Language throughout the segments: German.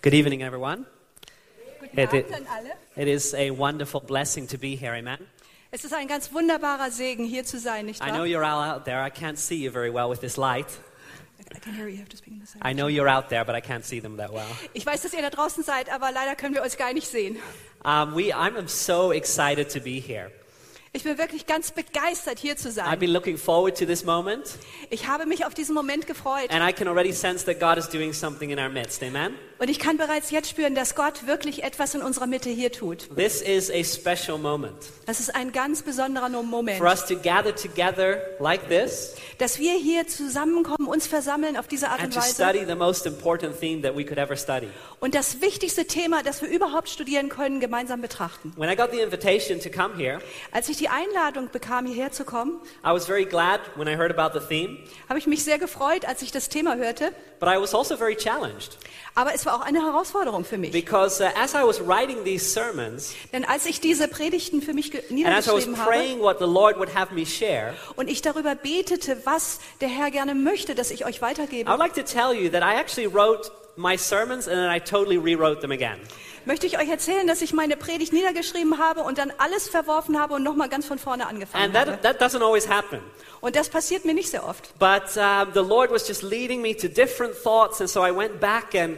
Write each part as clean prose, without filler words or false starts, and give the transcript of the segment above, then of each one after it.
Good evening, everyone. Guten Abend an alle. It is a wonderful blessing to be here, amen? Es ist ein ganz wunderbarer Segen, hier zu sein, nicht I know wahr? you're all out there. I can't see you very well with this light. I can hear you, you have to speak in the same I know you're out there, but I can't see them that well. Ich weiß, dass ihr da draußen seid, aber leider können wir euch gar nicht sehen. I'm so excited to be here. Ich bin wirklich ganz begeistert, hier zu I've sein. been looking forward to this moment, Ich habe mich auf diesen Moment gefreut. and I can already sense that God is doing something in our midst, amen? Und ich kann bereits jetzt spüren, dass Gott wirklich etwas in unserer Mitte hier tut. This is a special moment Das ist ein ganz besonderer Moment. for us to gather together like this Dass wir hier zusammenkommen, uns versammeln auf diese Art and und to Weise. study the most important theme that we could ever study. Und das wichtigste Thema, das wir überhaupt studieren können, gemeinsam betrachten. When I got the invitation to come here, Als ich die Einladung bekam, hierher zu kommen, I was very glad when I heard about the theme, habe ich mich sehr gefreut, als ich das Thema hörte. but I was also very challenged Aber es war auch eine Herausforderung für mich. because as I was writing these sermons Denn als ich diese Predigten für mich and as I was niedergeschrieben habe praying what the Lord would have me share, und ich darüber betete, was der Herr gerne möchte, dass ich euch I weitergebe, would like to tell you that I actually wrote my sermons and then I totally rewrote them again. möchte ich euch erzählen, dass ich meine Predigt niedergeschrieben habe und dann alles verworfen habe und nochmal ganz von vorne angefangen And habe. that doesn't always happen. Und das passiert mir nicht sehr oft. But the Lord was just leading me to different thoughts, and so I went back and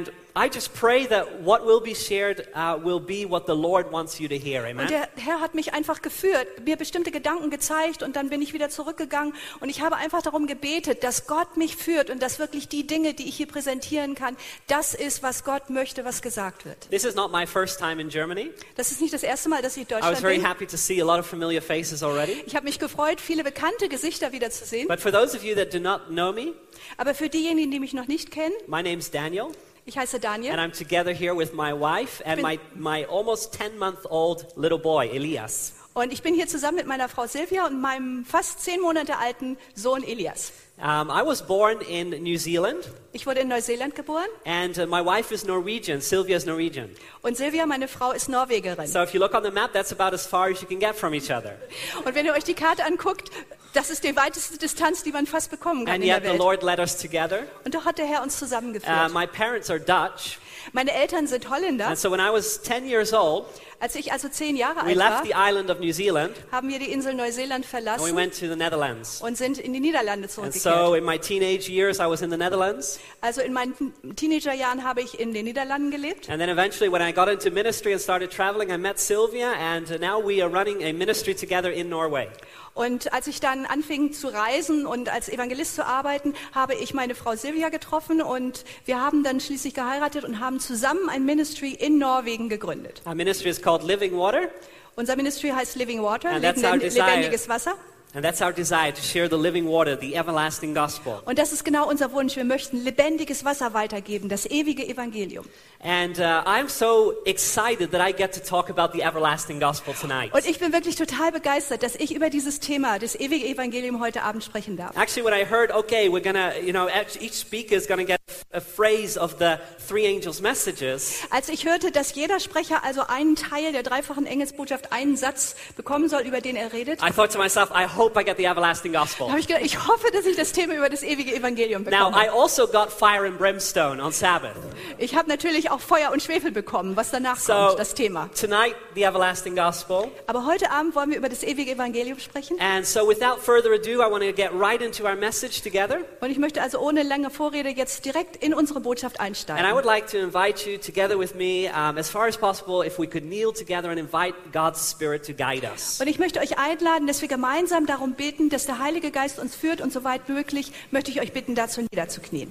I just pray that what will be shared will be what the Lord wants you to hear. Und Amen. der Herr hat mich einfach geführt, mir bestimmte Gedanken gezeigt und dann bin ich wieder zurückgegangen und ich habe einfach darum gebetet, dass Gott mich führt und dass wirklich die Dinge, die ich hier präsentieren kann, das ist, was Gott möchte, was gesagt wird. This is not my first time in Germany. Das ist nicht das erste Mal, dass ich in I was Deutschland very bin. happy to see a lot of familiar faces already. Ich habe mich gefreut, viele bekannte Gesichter wiederzusehen. But for those of you that do not know me, Aber für diejenigen, die mich noch nicht kennen, my name's Daniel, ich heiße and Daniel I'm together here with my wife and my almost 10-month-old little boy, Elias. und ich bin hier zusammen mit meiner Frau Silvia und meinem fast 10 Monate alten Sohn Elias. I was born in New Zealand, Ich wurde in Neuseeland geboren and my wife is Norwegian. Sylvia is Norwegian. und Silvia, meine Frau, ist Norwegerin. So if you look on the map, that's about as far as you can get from each other. Und wenn ihr euch die Karte anguckt, das ist die weiteste Distanz, die man fast bekommen kann And in der yet the Welt. Lord led us together. Und doch hat der Herr uns zusammengeführt. My parents are Dutch, Meine Eltern sind Holländer. and so when I was 10 years old, Als ich also 10 Jahre we alt war, left the island of New Zealand haben wir die Insel Neuseeland and we verlassen went to the Netherlands. und sind in die Niederlande And zurückgekehrt. so in my teenage years, I was in the Netherlands. Also in meinen Teenagerjahren habe ich in den Niederlanden gelebt. And then eventually, when I got into ministry and started traveling, I met Sylvia, and now we are running a ministry together in Norway. Und als ich dann anfing zu reisen und als Evangelist zu arbeiten, habe ich meine Frau Silvia getroffen und wir haben dann schließlich geheiratet und haben zusammen ein Ministry in Norwegen gegründet. Our ministry is called Living Water, Unser Ministry heißt Living Water, And that's our desire. lebendiges Wasser. and that's our desire to share the living water, the everlasting gospel. Und das ist genau unser Wunsch. Wir möchten lebendiges Wasser weitergeben, das ewige Evangelium. And I'm so excited that I get to talk about the everlasting gospel tonight. Und ich bin wirklich total begeistert, dass ich über dieses Thema, das ewige Evangelium, heute Abend sprechen darf. Actually, when I heard, okay, we're gonna, each speaker is gonna get a phrase of the three angels' messages, Als ich hörte, dass jeder Sprecher also einen Teil der dreifachen Engelsbotschaft, einen Satz bekommen soll, über den er redet, I thought to myself, I hope I get the everlasting gospel. habe ich gedacht, ich hoffe, dass ich das Thema über das ewige Evangelium Now, bekomme. I also got fire and brimstone on Sabbath. Ich habe natürlich auch Feuer und Schwefel bekommen, was danach So, kommt, das Thema. tonight, the everlasting gospel. Aber heute Abend wollen wir über das ewige Evangelium sprechen. And so, without further ado, I want to get right into our message together. Und ich möchte also ohne lange Vorrede jetzt direkt in unsere Botschaft And I einsteigen. would like to invite you, together with me, as far as possible, if we could kneel together and invite God's Spirit to guide us. Und ich möchte euch einladen, dass wir gemeinsam darum beten, dass der Heilige Geist uns führt und soweit möglich möchte ich euch bitten, dazu niederzuknien.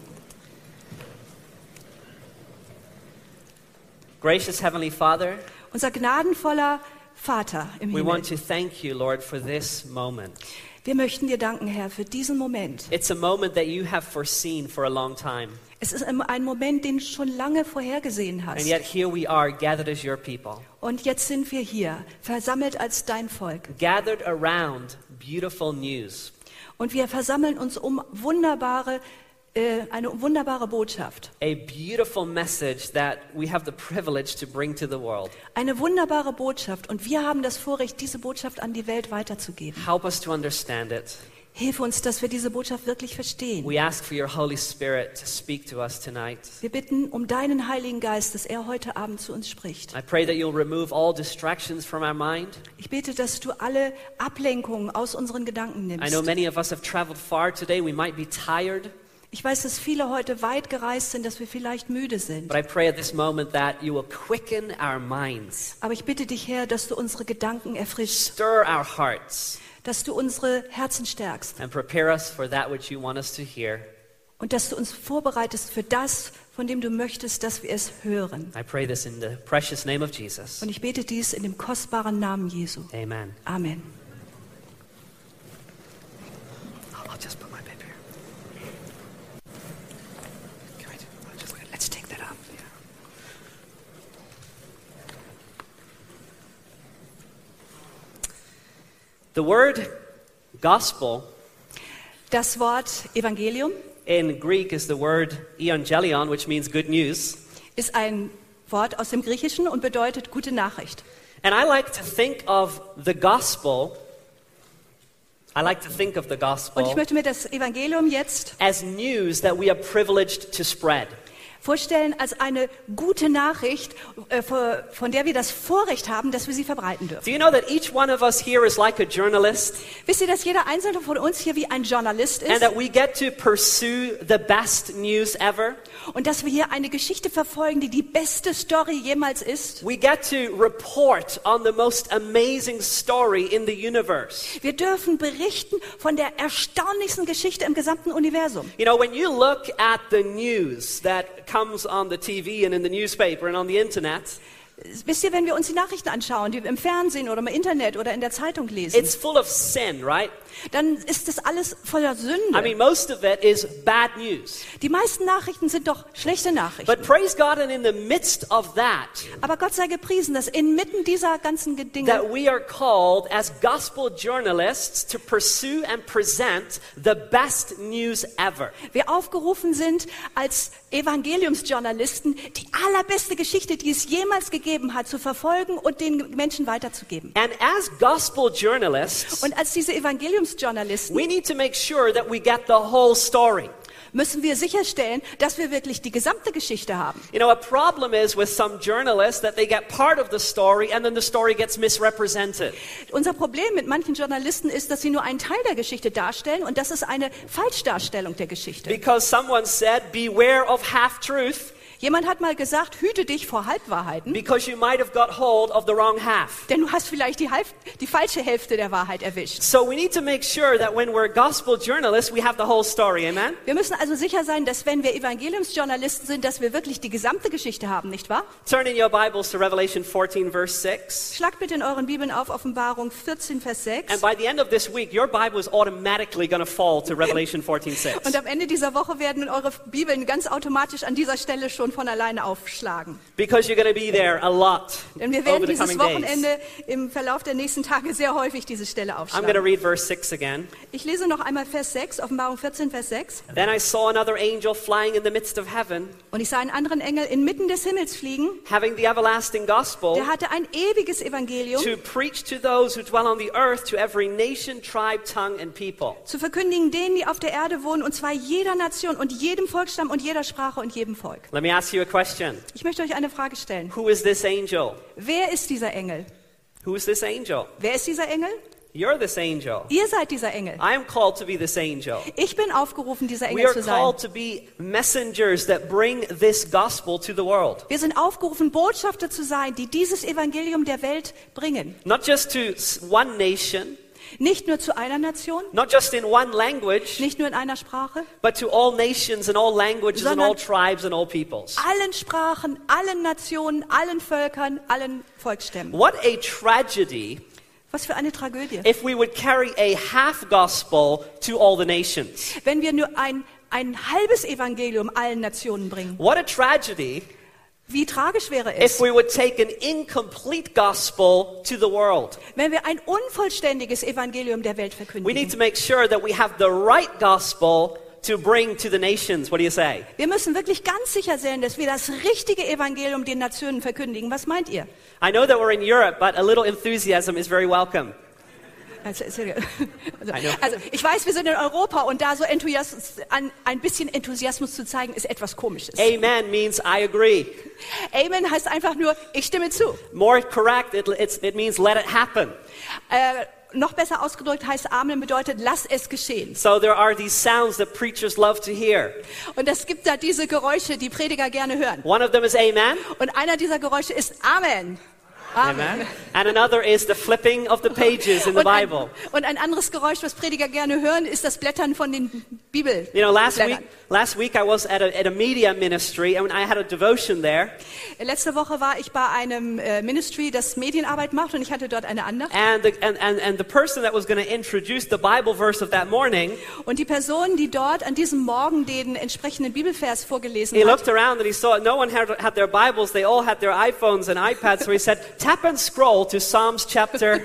Gracious Heavenly Father, Unser gnadenvoller Vater im we want Himmel, to thank you, Lord, for this moment. wir möchten dir danken, Herr, für diesen Moment. It's a moment that you have foreseen for a long time. Es ist ein Moment, den du schon lange vorhergesehen And hast. yet here we are, gathered as your people, Und jetzt sind wir hier, versammelt als dein Volk. gathered around beautiful news. Und wir versammeln uns um eine wunderbare Botschaft. A beautiful message that we have the privilege to bring to the world. Eine wunderbare Botschaft. Und wir haben das Vorrecht, diese Botschaft an die Welt weiterzugeben. Help us to understand it. Hilfe uns, dass wir diese Botschaft wirklich verstehen. We ask for your Holy Spirit to speak to us tonight. Wir bitten um deinen Heiligen Geist, dass er heute Abend zu uns spricht. I pray that you'll remove all distractions from our mind. Ich bete, dass du alle Ablenkungen aus unseren Gedanken I know nimmst. many of us have traveled far today. We might be tired, Ich weiß, dass viele heute weit gereist sind, dass wir vielleicht müde sind. but I pray at this moment that you will quicken our minds, Aber ich bitte dich, Herr, dass du unsere Gedanken erfrischst, stir our hearts, dass du unsere Herzen stärkst and prepare us for that which you want us to hear. und dass du uns vorbereitest für das, von dem du möchtest, dass wir es hören. I pray this in the precious name of Jesus. Und ich bete dies in dem kostbaren Namen Jesu. Amen. Amen. I'll just put my paper here. Let's take that up. The word gospel Das Wort Evangelium in Greek is the word evangelion, which means good news. ist ein Wort aus dem Griechischen und bedeutet gute Nachricht. And I like to think of the gospel. I like to think of the Und ich gospel möchte mir das Evangelium jetzt as news that we are privileged to spread. vorstellen als eine gute Nachricht, von der wir das Vorrecht haben, dass wir sie verbreiten dürfen. Do you know that each one of us here is like a journalist, Wisst ihr, dass jeder einzelne von uns hier wie ein Journalist and ist that we get to pursue the best news ever? und dass wir hier eine Geschichte verfolgen, die die beste Story jemals ist? We get to report on the most amazing story in the universe. Wir dürfen berichten von der erstaunlichsten Geschichte im gesamten Universum. You know, when you look at the news that comes on the TV and in the newspaper and on the internet, Wisst ihr, wenn wir uns die Nachrichten anschauen, die wir im Fernsehen oder im Internet oder in der Zeitung lesen, it's full of sin, right? dann ist das alles voller Sünde. I mean, most of it is bad news. Die meisten Nachrichten sind doch schlechte Nachrichten. But praise God, and in the midst of that, Aber Gott sei gepriesen, dass inmitten dieser ganzen Dinge that we are called as gospel journalists to pursue and present the best news ever. wir aufgerufen sind, als Evangeliumsjournalisten die allerbeste Geschichte, die es jemals gegeben hat, zu verfolgen und den Menschen weiterzugeben. And as gospel journalists, Und als diese Evangeliumsjournalisten we need to make sure that we get the whole story. müssen wir sicherstellen, dass wir wirklich die gesamte Geschichte haben. You know, a problem is with some journalists that they get part of the story and then the story gets misrepresented. Unser Problem mit manchen Journalisten ist, dass sie nur einen Teil der Geschichte darstellen und das ist eine Falschdarstellung der Geschichte. Because someone said, beware of half-truth, Jemand hat mal gesagt, hüte dich vor Halbwahrheiten, because you might have got hold of the wrong half. denn du hast vielleicht die falsche Hälfte der Wahrheit erwischt. So we need to make sure that when we're gospel journalists, we have the whole story, amen? Wir müssen also sicher sein, dass wenn wir Evangeliumsjournalisten sind, dass wir wirklich die gesamte Geschichte haben, nicht wahr? Turn in your Bibles to Revelation 14, verse 6. Schlagt bitte in euren Bibeln auf Offenbarung 14, Vers 6. And by the end of this week, your Bible is automatically going to fall to Revelation 14, 6. Und am Ende dieser Woche werden eure Bibeln ganz automatisch an dieser Stelle schon von alleine aufschlagen. Because you're going to be there a lot Denn wir over werden the dieses coming days. Wochenende im Verlauf der nächsten Tage sehr häufig diese Stelle I'm going to aufschlagen. read verse 6 again. Ich lese noch einmal Vers 6, Offenbarung 14, Vers 6. Then I saw another angel flying in the midst of heaven, Und ich sah einen anderen Engel inmitten des Himmels fliegen. having the everlasting gospel Der hatte ein ewiges Evangelium to preach to those who dwell on the earth, to every nation, tribe, tongue, and people. zu verkündigen denen, die auf der Erde wohnen, und zwar jeder Nation und jedem Volksstamm und jeder Sprache und jedem Volk. Let me ask you a question. Ich möchte euch eine Frage stellen. Who is this angel? Wer ist dieser Engel? Who is this angel? Wer ist dieser Engel? You're this angel. Ihr seid dieser Engel. I am called to be this angel. Ich bin aufgerufen, dieser We Engel are zu sein. called to be messengers that bring this gospel to the world. Wir sind aufgerufen, Botschafter zu sein, die dieses Evangelium der Welt bringen. Not just to one nation, Nicht nur zu einer Nation, not just in one language, nicht nur in einer Sprache, but to all nations and all languages and all tribes and all peoples. allen Sprachen, allen Nationen, allen Völkern, allen Volksstämmen. What a tragedy Was für eine Tragödie. if we would carry a half gospel to all the nations. Wenn wir nur ein halbes Evangelium allen Nationen bringen. What a tragedy Wie tragisch wäre if es, we would take an incomplete gospel to the world. wenn wir ein unvollständiges Evangelium der Welt We need verkündigen. to make sure that we have the right gospel to bring to the nations. What do you say? Wir müssen wirklich ganz sicher sein, dass wir das richtige Evangelium den Nationen verkündigen. Was meint ihr? I know that we're in Europe, but a little enthusiasm is very welcome. Also ich weiß, wir sind in Europa und da so ein bisschen Enthusiasmus zu zeigen, ist etwas Komisches. Amen means I agree. Amen heißt einfach nur, ich stimme zu. More correct, it means let it happen. Noch besser ausgedrückt heißt Amen bedeutet, lass es geschehen. So there are these sounds that preachers love to hear. Und es gibt da diese Geräusche, die Prediger gerne hören. One of them is amen. Und einer dieser Geräusche ist Amen. Amen. And another is the flipping of the pages in the Bible. Und ein anderes Geräusch, was Prediger gerne hören, ist das Blättern von den Bibeln. You know, last week I was at a media ministry and I had a devotion there. Letzte Woche war ich bei einem Ministry, das Medienarbeit macht, und ich hatte dort eine Andacht. And the person that was going to introduce the Bible verse of that morning, und die Person, die dort an diesem Morgen den entsprechenden Bibelvers vorgelesen he hat, looked around and he saw no one had their Bibles, they all had their iPhones and iPads, so he said, tap and scroll to Psalms chapter.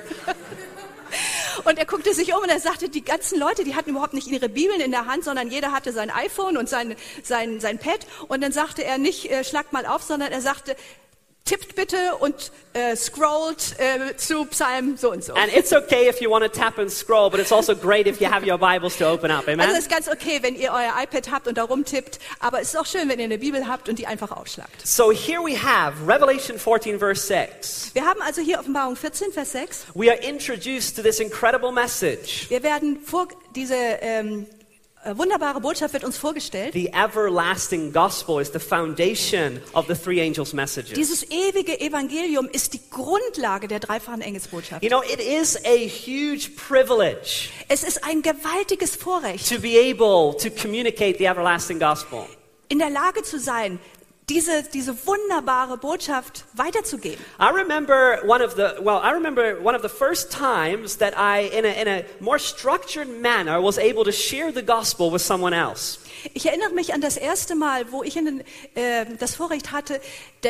Und er guckte sich um und er sagte, die ganzen Leute, die hatten überhaupt nicht ihre Bibeln in der Hand, sondern jeder hatte sein iPhone und sein Pad. Und dann sagte er nicht, schlag mal auf, sondern er sagte, tippt bitte und scrollt zu Psalm so und so. And it's okay if you want to tap and scroll, but it's also great if you have your Bibles to open up. Amen? Also es ist ganz okay, wenn ihr euer iPad habt und da rumtippt, aber es ist auch schön, wenn ihr eine Bibel habt und die einfach aufschlagt. So here we have Revelation 14 verse 6. Wir haben also hier Offenbarung 14, Vers 6. We are introduced to this incredible message. Wir werden diese wunderbare Botschaft wird uns vorgestellt. The everlasting gospel is the foundation of the three angels' messages. Dieses ewige Evangelium ist die Grundlage der dreifachen Engelsbotschaft. You know, it is a huge privilege Es ist ein gewaltiges Vorrecht, to be able to communicate the everlasting gospel. in der Lage zu sein, diese wunderbare Botschaft weiterzugeben. I remember one of the first times that I, in a more structured manner, was able to share the gospel with someone else. Ich erinnere mich an das erste Mal, wo ich das Vorrecht hatte,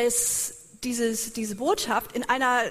diese Botschaft in einer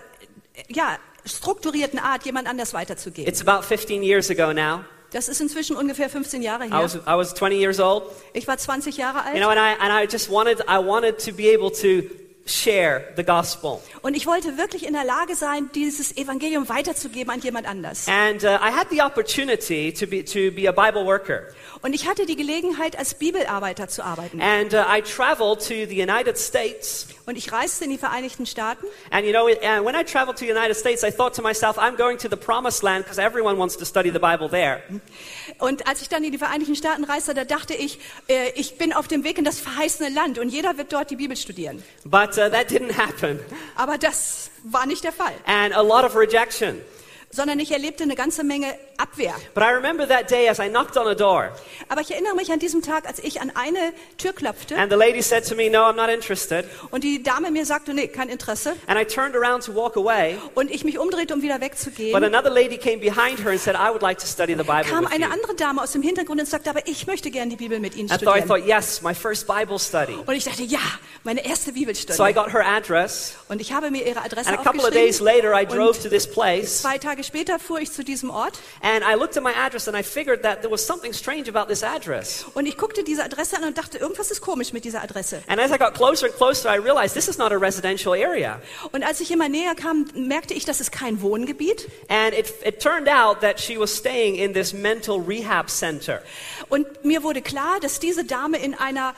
strukturierten Art jemand anders weiterzugeben. It's about 15 years ago now. Das ist inzwischen ungefähr 15 Jahre her. I was 20 years old. Ich war 20 Jahre alt. You know, and I just wanted to be able to share the gospel. Und ich wollte wirklich in der Lage sein, dieses Evangelium weiterzugeben an jemand anders. And I had the opportunity to be a Bible worker. Und ich hatte die Gelegenheit, als Bibelarbeiter zu arbeiten. And I traveled to the United States. Und ich reiste in die Vereinigten Staaten. And you know, when I traveled to the United States, I thought to myself, I'm going to the promised land because everyone wants to study the Bible there. Und als ich dann in die Vereinigten Staaten reiste, da dachte ich, ich bin auf dem Weg in das verheißene Land und jeder wird dort die Bibel studieren. But that didn't happen. Aber das war nicht der Fall. And a lot of rejection. Sondern ich erlebte eine ganze Menge Abwehr. But I remember that day as I knocked on a door. Aber ich erinnere mich an diesem Tag, als ich an eine Tür klopfte. And the lady said to me, no, I'm not interested. Und die Dame mir sagte, nee, kein Interesse. And I turned around to walk away. Und ich mich umdrehte, um wieder wegzugehen. But another lady came behind her and said, I would like to study the Bible Kam with eine you. andere Dame aus dem Hintergrund und sagte, aber ich möchte gerne die Bibel mit Ihnen I studieren. thought, yes, my first Bible study. Und ich dachte, ja, meine erste Bibelstunde. So I got her address. Und ich habe mir ihre Adresse And a couple of days aufgeschrieben. later, I drove Und to this place. 2 Tage später fuhr ich zu diesem Ort. And I looked at my address and I figured that there was something strange about this address. Und ich guckte diese Adresse an und dachte, irgendwas ist komisch mit dieser Adresse. And as I got closer and closer, I realized this is not a residential area. Und als ich immer näher kam, merkte ich, das ist kein Wohngebiet. And it turned out that she was staying in this mental rehab center. Und mir wurde klar, dass diese Dame in einer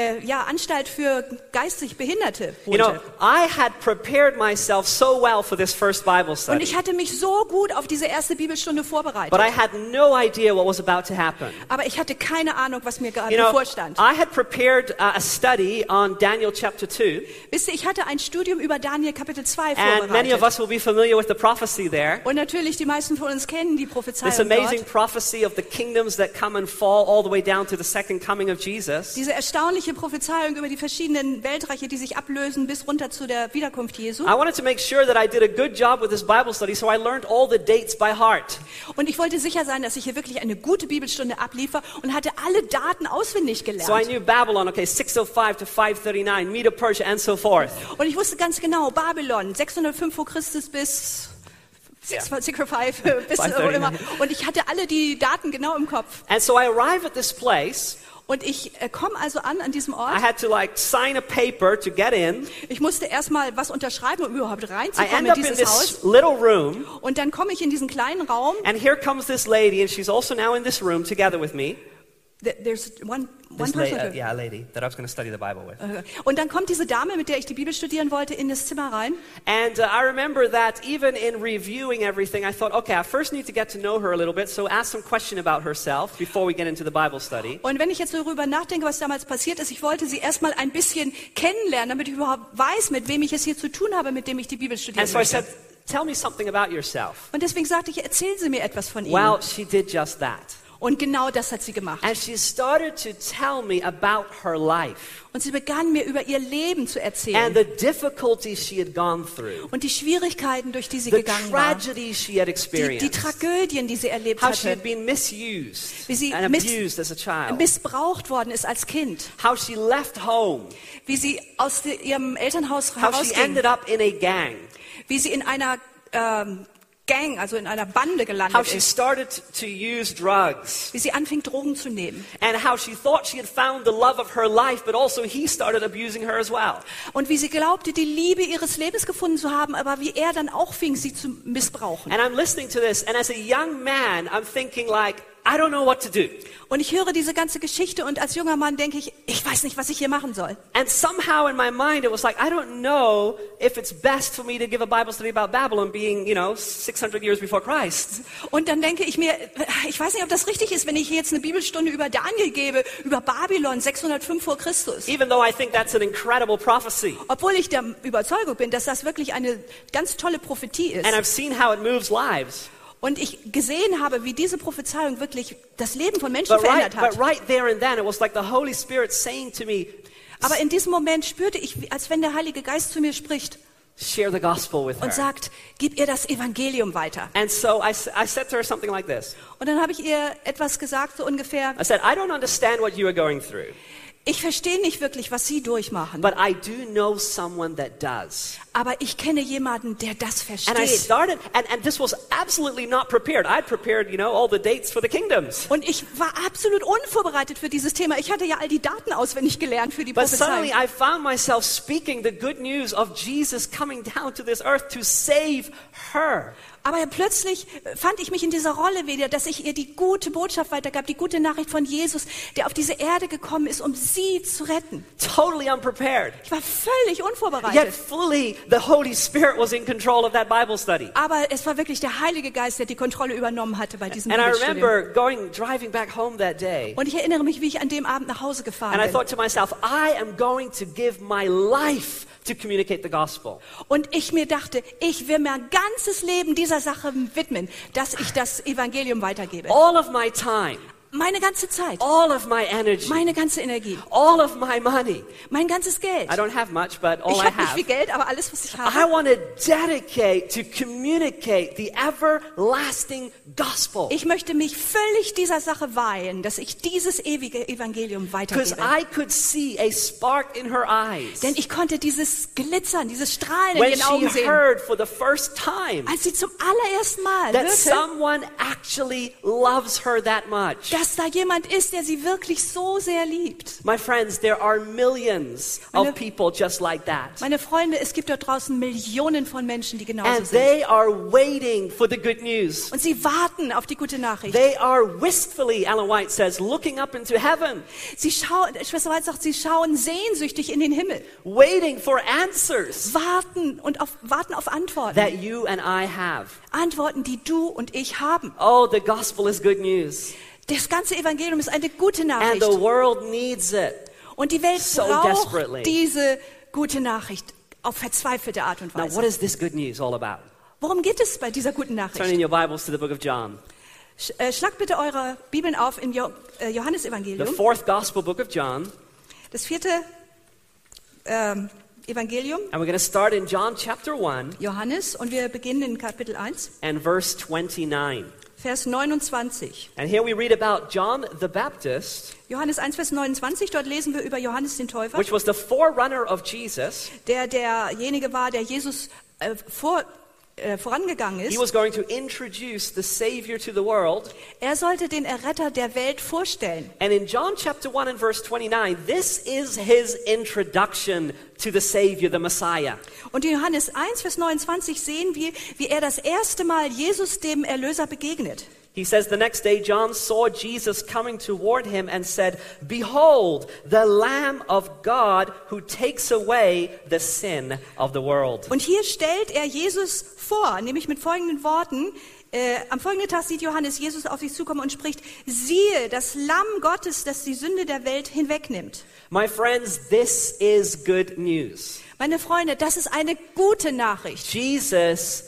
Anstalt für geistig Behinderte wohnte. You know, I had prepared myself so well for this first Bible Und study. ich hatte mich so gut auf diese erste Bibelstunde vorbereitet. But I had no idea what was about to happen. Aber ich hatte keine Ahnung, was mir gerade You know, bevorstand. I had prepared a study on Daniel chapter 2. Wisst ihr, ich hatte ein Studium über Daniel Kapitel 2 And many of vorbereitet. us will be familiar with the prophecy there. Und natürlich, die meisten von uns kennen die This Prophezeiung amazing dort. prophecy of the kingdoms that come and fall all the way down to the second coming of Jesus. Diese erstaunliche Prophezeiung über die verschiedenen Weltreiche, die sich ablösen bis runter zu der Wiederkunft Jesu. I wanted to make sure that I did a good job with this Bible study, so I learned all the dates by heart. Und ich wollte sicher sein, dass ich hier wirklich eine gute Bibelstunde abliefer und hatte alle Daten auswendig So I gelernt. knew Babylon, okay, 605 to 539, Medo Persia, and so forth. Und ich wusste ganz genau, Babylon, 605 vor Christus bis 605, bis 539. immer. Und ich hatte alle die Daten genau im Kopf. And so I arrive at this place. Und ich komme also an diesem I Ort. had to like sign a paper to get in. Ich musste erstmal was unterschreiben, um überhaupt I reinzukommen end in up in dieses Haus. this little room, Und dann komme ich in diesen kleinen Raum. and here comes this lady, and she's also now in this room together with me. There's one This person. yeah, a lady that I was going to study the Bible with. Und dann kommt diese Dame, mit der ich die Bibel studieren wollte, in das Zimmer rein. And I remember that even in reviewing everything, I thought, okay, I first need to get to know her a little bit, so ask some question about herself before we get into the Bible study. Und wenn ich jetzt darüber nachdenke, was damals passiert ist, ich wollte sie erstmal ein bisschen kennenlernen, damit ich überhaupt weiß, mit wem ich es hier zu tun habe, mit dem ich die Bibel studieren And so I möchte. said, tell me something about yourself. Und deswegen sagte ich, erzählen Sie mir etwas von Ihnen. Well, she did just that. Und genau das hat sie gemacht. And she started to tell me about her life Und sie begann mir über ihr Leben zu and erzählen. the difficulties she had gone through, Und die Schwierigkeiten, durch die sie the gegangen war. tragedies she had Die experienced, Tragödien, die sie erlebt how she hatte. had been misused Wie sie and abused as a child, missbraucht worden ist als Kind. how she left home, Wie sie aus ihrem Elternhaus how she herausging. ended up in a gang, Wie sie in einer Gang, also in einer Bande how gelandet she ist. started to use drugs, Wie sie anfing, Drogen zu nehmen. and how she thought she had found the love of her life, but also he started abusing her as well. Und wie sie glaubte, die Liebe ihres Lebens gefunden zu haben, aber wie er dann auch fing, sie zu missbrauchen. And I'm listening to this, and as a young man, I'm thinking like, I don't know what to do. Und ich höre diese ganze Geschichte und als junger Mann denke ich, ich weiß nicht, was ich hier machen soll. And somehow in my mind, it was like, I don't know if it's best for me to give a Bible study about Babylon being, 600 years before Christ. Und dann denke ich mir, ich weiß nicht, ob das richtig ist, wenn ich jetzt eine Bibelstunde über Daniel gebe, über Babylon 605 vor Christus. Even though I think that's an incredible prophecy. Obwohl ich der Überzeugung bin, dass das wirklich eine ganz tolle Prophetie ist. And I've seen how it moves lives. Und ich gesehen habe, wie diese Prophezeiung wirklich das Leben von Menschen verändert But hat. right there and then, it was like the Holy Spirit saying to me, Aber in diesem Moment spürte ich, als wenn der Heilige Geist zu mir spricht share the gospel with und her. sagt, gib ihr das Evangelium weiter. And so I said to her something like this. Und dann habe ich ihr etwas gesagt, so ungefähr, I said, I don't understand what you are going through, ich verstehe nicht wirklich, was Sie durchmachen, but I do know someone that does. aber ich kenne jemanden, der das And I versteht. started, and this was absolutely not prepared. I'd prepared, all the dates for the kingdoms. Und ich war absolut unvorbereitet für dieses Thema. Ich hatte ja all die Daten auswendig gelernt für die But suddenly Prophezeiung. I found myself speaking the good news of Jesus coming down to this earth to save her. Aber plötzlich fand ich mich in dieser Rolle wieder, dass ich ihr die gute Botschaft weitergab, die gute Nachricht von Jesus, der auf diese Erde gekommen ist, um sie zu retten. Totally unprepared. Ich war völlig Yet unvorbereitet. fully the Holy Spirit was in control of that Bible study. Aber es war wirklich der Heilige Geist, der die Kontrolle übernommen hatte bei diesem And I Bibelstudium. remember driving back home that day. Und ich erinnere mich, wie ich an dem Abend nach Hause gefahren And I bin. thought to myself, I am going to give my life to communicate the gospel. Und ich mir dachte, ich will mein ganzes Leben dieser Sache widmen, dass ich das Evangelium weitergebe. All of my time, Meine ganze Zeit, all of my energy, meine ganze Energie, all of my money. mein ganzes Geld. I don't have much, but all Ich I habe nicht have. viel Geld, aber alles, was ich I habe. want to dedicate to communicate the everlasting gospel. Ich möchte mich völlig dieser Sache weihen, dass ich dieses ewige Evangelium Because weitergebe. I could see a spark in her eyes Denn ich konnte dieses Glitzern, dieses Strahlen in when ihren Augen she sehen, heard for the first time als sie zum allerersten Mal that hörte, someone actually loves her that much. dass da jemand ist, der sie wirklich so sehr liebt. My friends, there are millions Meine- of people just like that. Meine Freunde, es gibt dort draußen Millionen von Menschen, die genauso And sind. they are waiting for the good news. Und sie warten auf die gute Nachricht. They are wistfully, Ellen White says, looking up into heaven, Sie schauen, Schwester White sagt, sie schauen sehnsüchtig in den Himmel, waiting for answers warten auf Antworten. that you and I have. Antworten, die du und ich haben. Oh, the gospel is good news. Das ganze Evangelium ist eine gute And Nachricht. the world needs it. Und die Welt so braucht desperately. diese gute Nachricht auf verzweifelte Art und Now, what Weise. is this good news all about? Worum geht es bei dieser guten Turn in Nachricht? your Bibles to the book of John, Schlagt bitte eure Bibeln auf in the Johannesevangelium, fourth gospel book of John. das 4. Evangelium, And we're going to start in John chapter 1 Johannes, und wir beginnen in Kapitel 1, and verse 29. Vers 29. And here we read about John the Baptist, Johannes 1, Vers 29, dort lesen wir über Johannes den Täufer, which was the forerunner of Jesus. der derjenige war, der Jesus vorangegangen He ist. was going to introduce the Savior to the world. Er sollte den Erretter der Welt vorstellen. And in John chapter 1 and verse 29, this is his introduction to the Savior, the Messiah. Und in Johannes 1, Vers 29 sehen wir, wie er das erste Mal Jesus, dem Erlöser, begegnet. He says, the next day John saw Jesus coming toward him and said, "Behold, the Lamb of God who takes away the sin of the world." Und hier stellt er Jesus vor, nämlich mit folgenden Worten. Am folgenden Tag sieht Johannes Jesus auf sich zukommen und spricht, siehe, das Lamm Gottes, das die Sünde der Welt hinwegnimmt. My friends, this is good news. Meine Freunde, das ist eine gute Nachricht. Jesus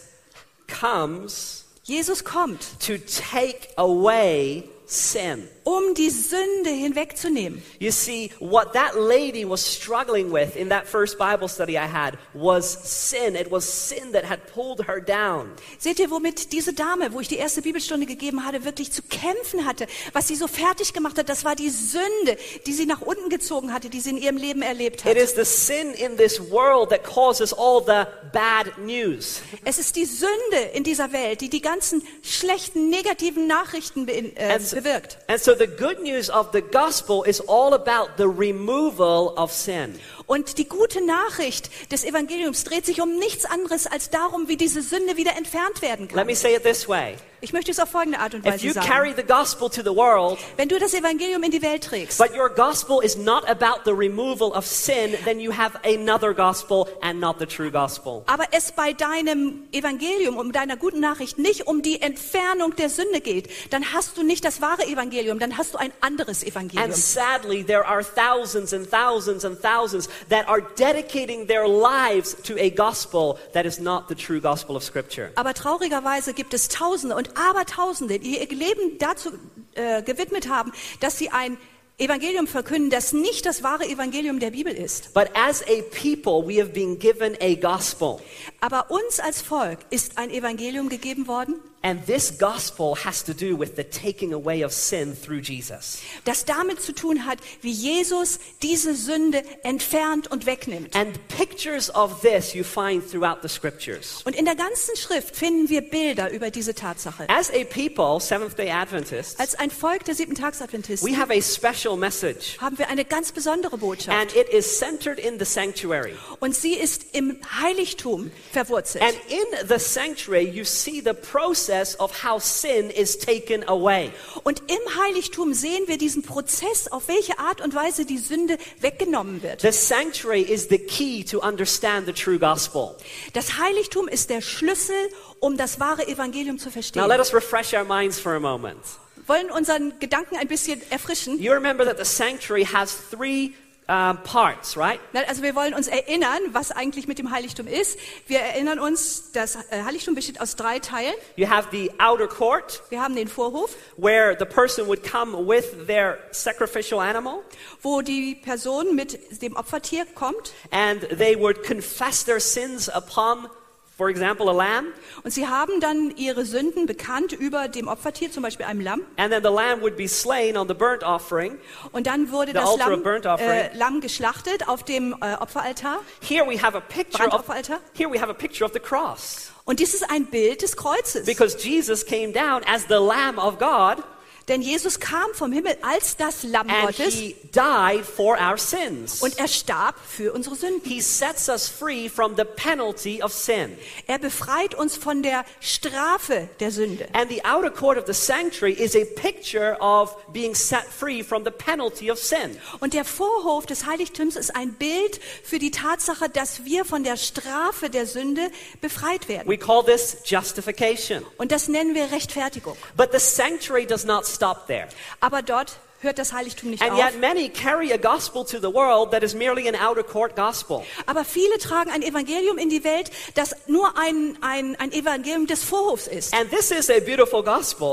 comes Jesus kommt, to take away sin. um die Sünde hinwegzunehmen. You see, what that lady was struggling with in that first Bible study I had was sin. It was sin that had pulled her down. Seht ihr, womit diese Dame, wo ich die erste Bibelstunde gegeben hatte, wirklich zu kämpfen hatte, was sie so fertig gemacht hat, das war die Sünde, die sie nach unten gezogen hatte, die sie in ihrem Leben erlebt hat. It is the sin in this world that causes all the bad news. Es ist die Sünde in dieser Welt, die die ganzen schlechten, negativen Nachrichten bewirkt. And so the good news of the gospel is all about the removal of sin. Und die gute Nachricht des Evangeliums dreht sich um nichts anderes als darum, wie diese Sünde wieder entfernt werden Let kann. me say it this way. Ich möchte es auf folgende Art und If Weise you sagen. carry the gospel to the world, Wenn du das Evangelium in die Welt trägst, but your gospel is not about the removal of sin, then you have another gospel and not the true gospel. aber es bei deinem Evangelium, um deiner guten Nachricht nicht um die Entfernung der Sünde geht, dann hast du nicht das wahre Evangelium, dann hast du ein anderes Evangelium. And sadly, there are thousands and thousands and thousands that are dedicating their lives to a gospel that is not the true gospel of Scripture. Aber traurigerweise gibt es Tausende und Abertausende, die ihr Leben dazu gewidmet haben, dass sie ein Evangelium verkünden, das nicht das wahre Evangelium der Bibel ist. But as a people, we have been given a gospel. Aber uns als Volk ist ein Evangelium gegeben worden, And this gospel has to do with the taking away of sin through Jesus. das damit zu tun hat, wie Jesus diese Sünde entfernt und wegnimmt. And pictures of this you find throughout the scriptures. Und in der ganzen Schrift finden wir Bilder über diese Tatsache. As a people, Seventh-day Adventists, Als ein Volk der Siebentagsadventisten we have a special message. haben wir eine ganz besondere Botschaft. And it is centered in the sanctuary. Und sie ist im Heiligtum verwurzelt. And in the sanctuary, you see the process of how sin is taken away. Und im Heiligtum sehen wir diesen Prozess, auf welche Art und Weise die Sünde weggenommen wird. The sanctuary is the key to understand the true gospel. Das Heiligtum ist der Schlüssel, um das wahre Evangelium zu Now verstehen. let us refresh our minds for a moment. Wir wollen unseren Gedanken ein bisschen erfrischen. You remember that the sanctuary has three parts, right? Also wir wollen uns erinnern, was eigentlich mit dem Heiligtum ist. Wir erinnern uns, das Heiligtum besteht aus 3 Teilen. You have the outer court, Wir haben den Vorhof, where the person would come with their sacrificial animal, wo die Person mit dem Opfertier kommt. and they would confess their sins upon, for example, a lamb, Und sie haben dann ihre Sünden bekannt über dem Opfertier, zum Beispiel einem Lamm. and then the lamb would be slain on the burnt offering. Und dann wurde The das altar of burnt offering. Lamm geschlachtet auf dem Opferaltar, Here we have a picture of Brandopferaltar. the cross, Und dies ist ein Bild des Kreuzes. because Jesus came down as the Lamb of God, Denn Jesus kam vom Himmel als das Lamm and Gottes he died for our sins. und er starb für unsere Sünden. He sets us free from the penalty of sin. Er befreit uns von der Strafe der Sünde. And the outer court of the sanctuary is a picture of being set free from the penalty of sin. Und der Vorhof des Heiligtums ist ein Bild für die Tatsache, dass wir von der Strafe der Sünde befreit werden. We call this justification. Und das nennen wir Rechtfertigung. But the sanctuary does not stop there. Aber dort hört das Heiligtum nicht And auf. yet many carry a gospel to the world that is merely an outer court gospel. Aber viele tragen ein Evangelium in die Welt, das nur ein Evangelium des Vorhofs ist. And this is a beautiful gospel.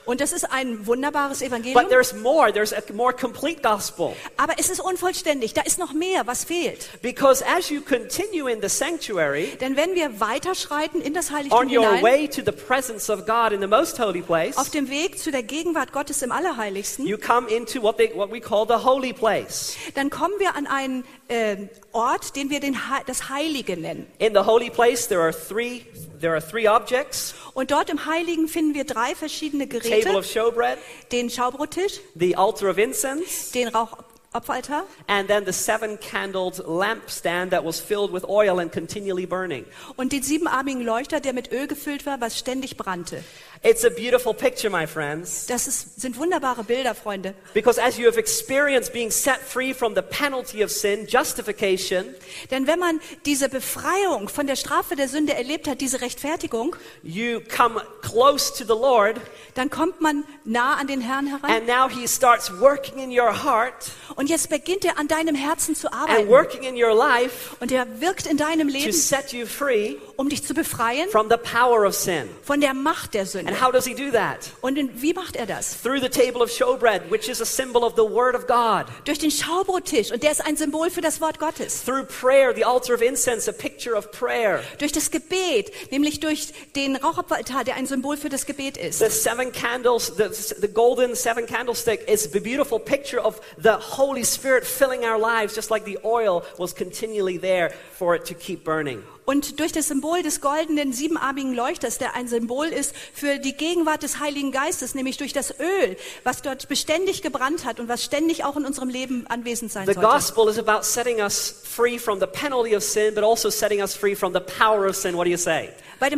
Und das ist ein wunderbares Evangelium. But there's more. There's a more complete gospel. Aber es ist unvollständig. Da ist noch mehr, was fehlt. Because as you continue in the sanctuary, Denn wenn wir weiterschreiten in das Heiligtum on your hinein, way to the presence of God in the most holy place, auf dem Weg zu der Gegenwart Gottes im Allerheiligsten, you come into what we call the holy place. dann kommen wir an einen Ort, den wir das Heilige nennen. In the holy place, there are three objects: Und dort im Heiligen finden wir 3 verschiedene table Geräte: of showbread, den Schaubrottisch, the altar of incense, den Rauchopferaltar and then the 7-candled lampstand that was filled with oil and continually burning. und den 7-armigen Leuchter, der mit Öl gefüllt war, was ständig brannte. It's a beautiful picture, my friends. Sind wunderbare Bilder, Freunde. Because as you have experienced being set free from the penalty of sin, justification, Denn wenn man diese Befreiung von der Strafe der Sünde erlebt hat, diese Rechtfertigung, you come close to the Lord, dann kommt man nah an den Herrn heran. and now He starts working in your heart Und jetzt beginnt er an deinem Herzen zu and arbeiten. working in your life Und er wirkt in deinem to Leben, set you free um dich zu befreien from the power of sin. von der Macht der Sünde. And how does He do that? Und wie macht er das? Through the table of showbread, which is a symbol of the Word of God. Durch den Schaubrottisch, und der ist ein Symbol für das Wort Gottes. Through prayer, the altar of incense, a picture of prayer. Durch das Gebet, nämlich durch den Rauchopferaltar, der ein Symbol für das Gebet ist. The 7 candles, the golden 7 candlestick is a beautiful picture of the Holy Spirit filling our lives, just like the oil was continually there for it to keep burning. Und durch das Symbol des goldenen 7-armigen Leuchters, der ein Symbol ist für die Gegenwart des Heiligen Geistes, nämlich durch das Öl, was dort beständig gebrannt hat und was ständig auch in unserem Leben anwesend sein The sollte. gospel is about setting us free from the penalty of sin, but also setting us free from the power of sin. What do you say? Bei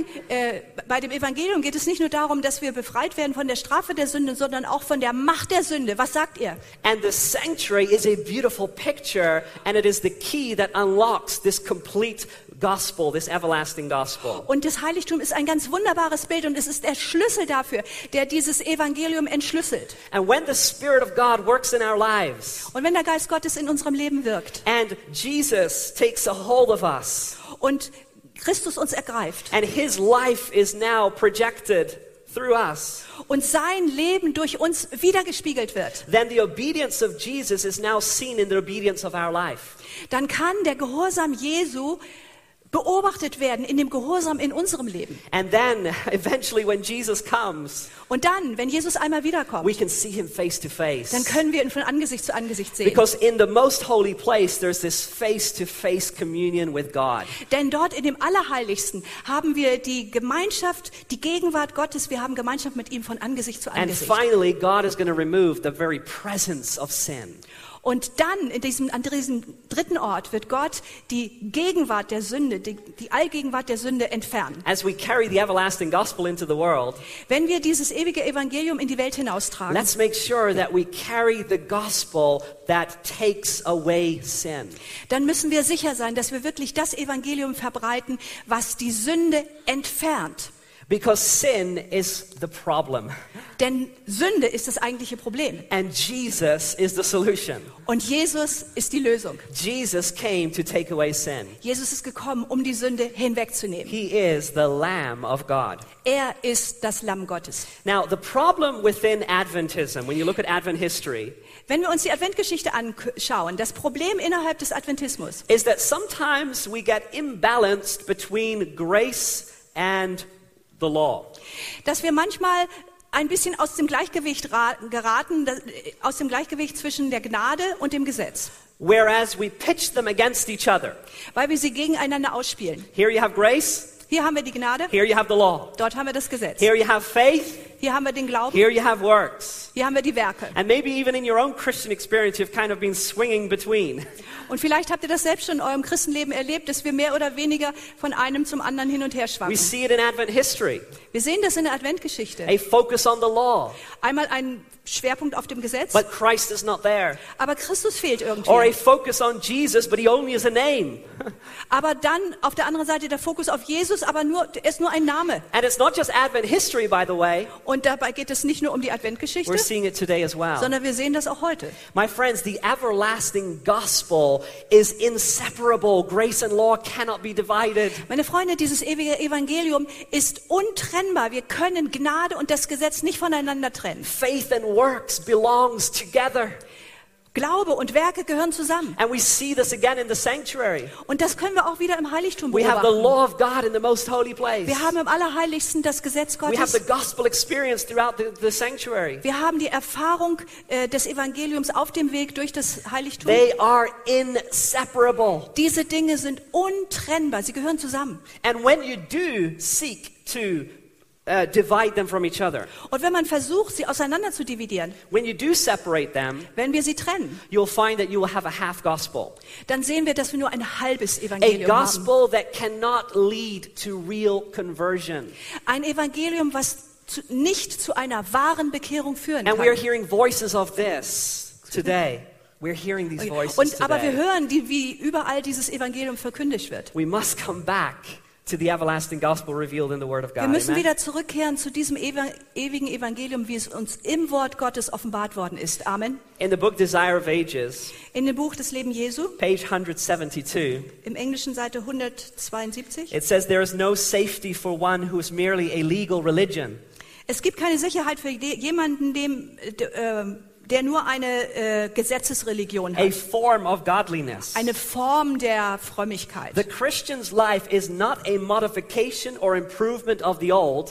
dem Evangelium geht es nicht nur darum, dass wir befreit werden von der Strafe der Sünde, sondern auch von der Macht der Sünde. Was sagt ihr? And the sanctuary is a beautiful picture, and it is the key that unlocks this complete gospel, this everlasting gospel. Und das Heiligtum ist ein ganz wunderbares Bild und es ist der Schlüssel dafür, der dieses Evangelium entschlüsselt. And when the Spirit of God works in our lives, Und wenn der Geist Gottes in unserem Leben wirkt and Jesus takes a hold of us, und Christus uns ergreift and His life is now projected through us, und sein Leben durch uns wiedergespiegelt wird, then the obedience of Jesus is now seen in the obedience of our life. dann kann der Gehorsam Jesu beobachtet werden in dem Gehorsam in unserem Leben. And then, eventually, when Jesus comes, Und dann, wenn Jesus einmal wiederkommt, we can see Him face to dann face. können wir ihn von Angesicht zu Angesicht sehen. Because in the most holy place, there's this face-to-face communion with God. Denn dort in dem Allerheiligsten haben wir die Gemeinschaft, die Gegenwart Gottes, wir haben Gemeinschaft mit ihm von Angesicht zu And Angesicht. finally, God is going to remove the very presence of sin. Und dann, an diesem dritten Ort, wird Gott die Gegenwart der Sünde, die Allgegenwart der Sünde entfernen. As we carry the everlasting gospel into the world, Wenn wir dieses ewige Evangelium in die Welt hinaustragen, let's make sure that we carry the gospel that takes away sin. dann müssen wir sicher sein, dass wir wirklich das Evangelium verbreiten, was die Sünde entfernt. Because sin is the problem, Denn Sünde ist das eigentliche Problem. and Jesus is the solution. Und Jesus ist die Lösung. Jesus came to take away sin. Jesus ist gekommen, um die Sünde hinwegzunehmen. He is the Lamb of God. Er ist das Lamm Gottes. Now, the problem within Adventism, when you look at Advent history, Wenn wir uns die Adventgeschichte anschauen, das Problem innerhalb des Adventismus is that sometimes we get imbalanced between grace and the law. dass wir manchmal ein bisschen aus dem Gleichgewicht geraten, aus dem Gleichgewicht zwischen der Gnade und dem Gesetz, Whereas we pitch them against each other. weil wir sie gegeneinander ausspielen. Here you have grace, Hier haben wir die Gnade, here you have the law. dort haben wir das Gesetz. Here you have faith, Hier haben wir den Glauben, here you have works. hier haben wir die Werke. And maybe even in your own Christian experience, you've kind of been swinging between. Und vielleicht habt ihr das selbst schon in eurem Christenleben erlebt, dass wir mehr oder weniger von einem zum anderen hin und her We schwanken. see it in Advent history, Wir sehen das in der Adventgeschichte. a focus on the law, einmal einen Schwerpunkt auf dem Gesetz, but Christ is not there. aber Christus fehlt Or a irgendwie. focus on Jesus, but he only is a name. Aber dann auf der anderen Seite der Fokus auf Jesus, aber er ist nur ein Name. And it's not just Advent history, by the way. Und dabei geht es nicht nur um die Adventgeschichte, We're seeing it today as well. sondern wir sehen das auch heute. My friends, the everlasting gospel is inseparable. Grace and law cannot be divided. Meine Freunde, dieses ewige Evangelium ist untrennbar. Wir können Gnade und das Gesetz nicht voneinander trennen. Faith and works belongs together. Glaube und Werke gehören zusammen. And we see this again in the sanctuary. Und das können wir auch wieder im Heiligtum We have the beobachten. law of God in the most holy place. Wir haben im Allerheiligsten das Gesetz We have the Gottes. gospel experience throughout the sanctuary. Wir haben die Erfahrung des Evangeliums auf dem Weg durch das Heiligtum. They are inseparable. Diese Dinge sind untrennbar. Sie gehören zusammen. And when you do seek to divide them from each other, Und wenn man versucht, sie auseinander zu dividieren, when you do separate them, wenn wir sie trennen, you'll find that you will have a half gospel. dann sehen wir, dass wir nur ein halbes A Evangelium haben. gospel that cannot lead to real conversion. Ein Evangelium, was nicht zu einer wahren Bekehrung führen And we are kann. hearing voices of this today. We're hearing these voices Aber wir today. hören, wie überall dieses Evangelium verkündigt wird. We must come back to the everlasting gospel revealed in the Word of God. Wir müssen Amen? wieder zurückkehren zu diesem ewigen Evangelium, wie es uns im Wort Gottes offenbart worden ist. Amen. In the book Desire of Ages, In dem Buch des Leben Jesu, page 172, im Englischen Seite 172. it says there is no safety for one who is merely a legal religion. Es gibt keine Sicherheit für jemanden, der nur eine Gesetzesreligion A hat. form of godliness. Eine Form der Frömmigkeit. The Christian's life is not a modification or improvement of the old,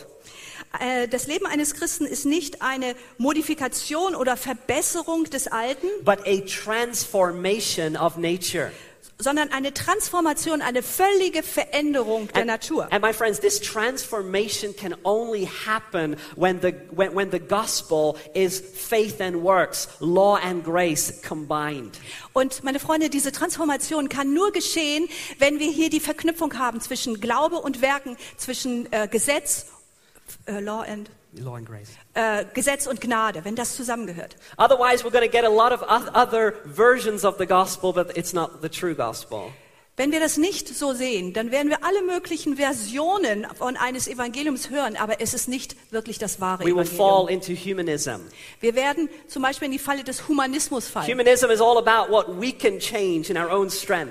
Das Leben eines Christen ist nicht eine Modifikation oder Verbesserung des Alten, but a transformation of nature. sondern eine Transformation, eine völlige Veränderung der Natur. And my friends, this transformation can only happen when the gospel is faith and works, law and grace combined. Und meine Freunde, diese Transformation kann nur geschehen, wenn wir hier die Verknüpfung haben zwischen Glaube und Werken, zwischen Gesetz, Law and grace. Gesetz und Gnade, wenn das zusammengehört. Otherwise, we're going to get a lot of other versions of the gospel, but it's not the true gospel. Wenn wir das nicht so sehen, dann werden wir alle möglichen Versionen von eines Evangeliums hören, aber es ist nicht wirklich das wahre We will fall Evangelium. into humanism. Wir werden zum Beispiel in die Falle des Humanismus fallen. Humanism is all about what we can change in our own strength.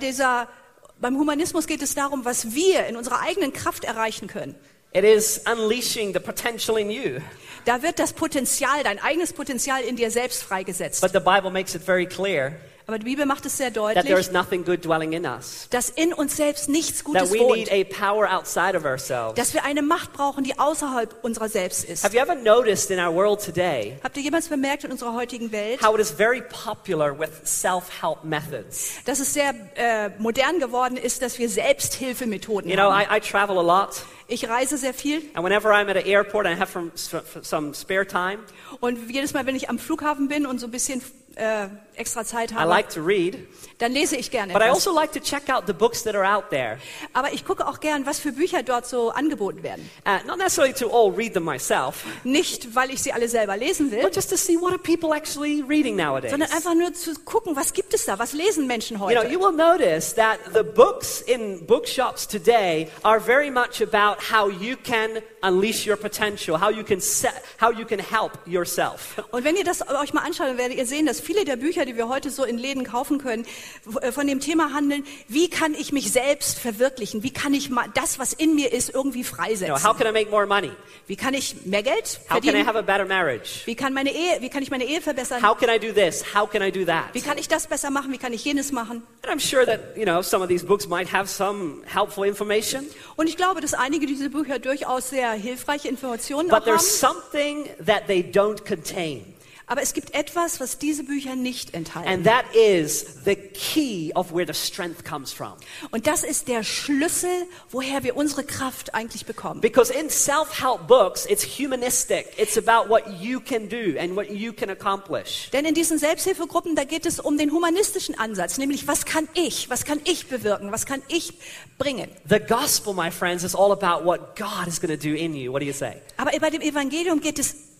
Beim Humanismus geht es darum, was wir in unserer eigenen Kraft erreichen können. It is unleashing the potential in you. Da wird das Potenzial, dein eigenes Potenzial in dir selbst freigesetzt. But the Bible makes it very clear Aber die Bibel macht es sehr that there is deutlich, nothing good dwelling in us. dass in uns selbst nichts That Gutes we need wohnt. a power outside of ourselves. Dass wir eine Macht brauchen, die außerhalb unserer selbst ist. Have you ever noticed in our world today Habt ihr jemals bemerkt in unserer heutigen Welt, how it is very popular with self-help methods? dass es sehr modern geworden ist, dass wir Selbsthilfemethoden You know, haben? I travel a lot, Ich reise sehr viel and whenever I'm at an airport and I have some spare time, und jedes Mal, wenn ich am Flughafen bin und so ein bisschen extra Zeit I habe, like to read, dann lese ich gerne but I etwas. also like to check out the books that are out there. Aber ich gucke auch gern, was für Bücher dort so angeboten werden. Not necessarily to all read them myself, Nicht, weil ich sie alle selber lesen will, but just to see what are people actually reading nowadays. sondern einfach nur zu gucken, was gibt es da, was lesen Menschen You know, heute. you will notice that the books in bookshops today are very much about how you can unleash your potential, how you can help yourself. Und wenn ihr das euch mal anschaut, dann werdet ihr sehen, dass viele der Bücher, die wir heute so in Läden kaufen können, von dem Thema handeln, wie kann ich mich selbst verwirklichen? Wie kann ich das, was in mir ist, irgendwie You know, freisetzen? how can I make more money? Wie kann ich mehr Geld How can I verdienen? have a better marriage? Wie kann ich meine Ehe verbessern? How can I do this? How can I do that? Wie kann ich das besser machen? Wie kann ich jenes machen? And I'm sure that, you know, some of these books might have some helpful information, Und ich glaube, dass einige dieser Bücher durchaus sehr hilfreiche Informationen but auch haben. there's something that they don't contain. Aber es gibt etwas, was diese Bücher nicht enthalten. And that is the key of where the strength comes from. Und das ist der Schlüssel, woher wir unsere Kraft eigentlich bekommen. Because in self-help books, it's humanistic. It's about what you can do and what you can accomplish. Denn in diesen Selbsthilfegruppen, da geht es um den humanistischen Ansatz, nämlich was kann ich bewirken, was kann ich bringen. The gospel, my friends, is all about what God is going to do in you. What do you say? Aber bei dem Evangelium geht es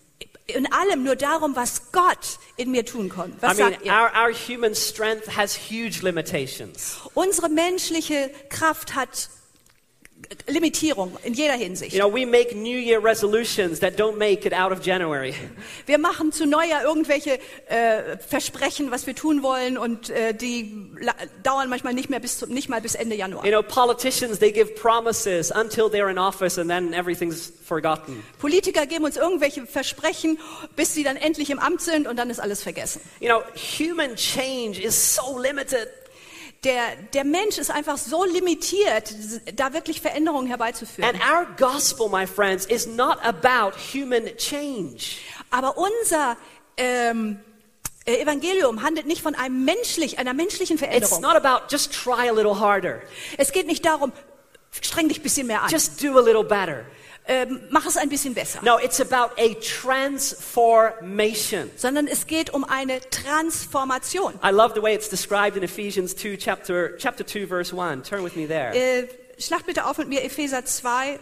in allem nur darum, was Gott in mir tun kann. Was I mean, sagt ihr? our human strength has huge limitations. Unsere menschliche Kraft hat Limitierung in jeder Hinsicht. You know, we make New Year resolutions that don't make it out of January. Wir machen zu Neujahr irgendwelche Versprechen, was wir tun wollen, und die dauern manchmal nicht mal bis Ende Januar. You know, politicians, they give promises until they're in office and then everything's forgotten. Politiker geben uns irgendwelche Versprechen, bis sie dann endlich im Amt sind, und dann ist alles vergessen. You know, human change is so limited. Der Mensch ist einfach so limitiert, da wirklich Veränderungen herbeizuführen. And our gospel, my friends, is not about human change. Aber unser Evangelium handelt nicht von einer menschlichen It's Veränderung. not about just try a little harder. Es geht nicht darum, streng dich ein bisschen mehr an, Just do a little better. mach es ein bisschen besser. No, it's about a transformation. Sondern es geht um eine Transformation. I love the way it's described in Ephesians 2, chapter 2, verse 1. Turn with me there. Schlag bitte auf mit mir Epheser 2,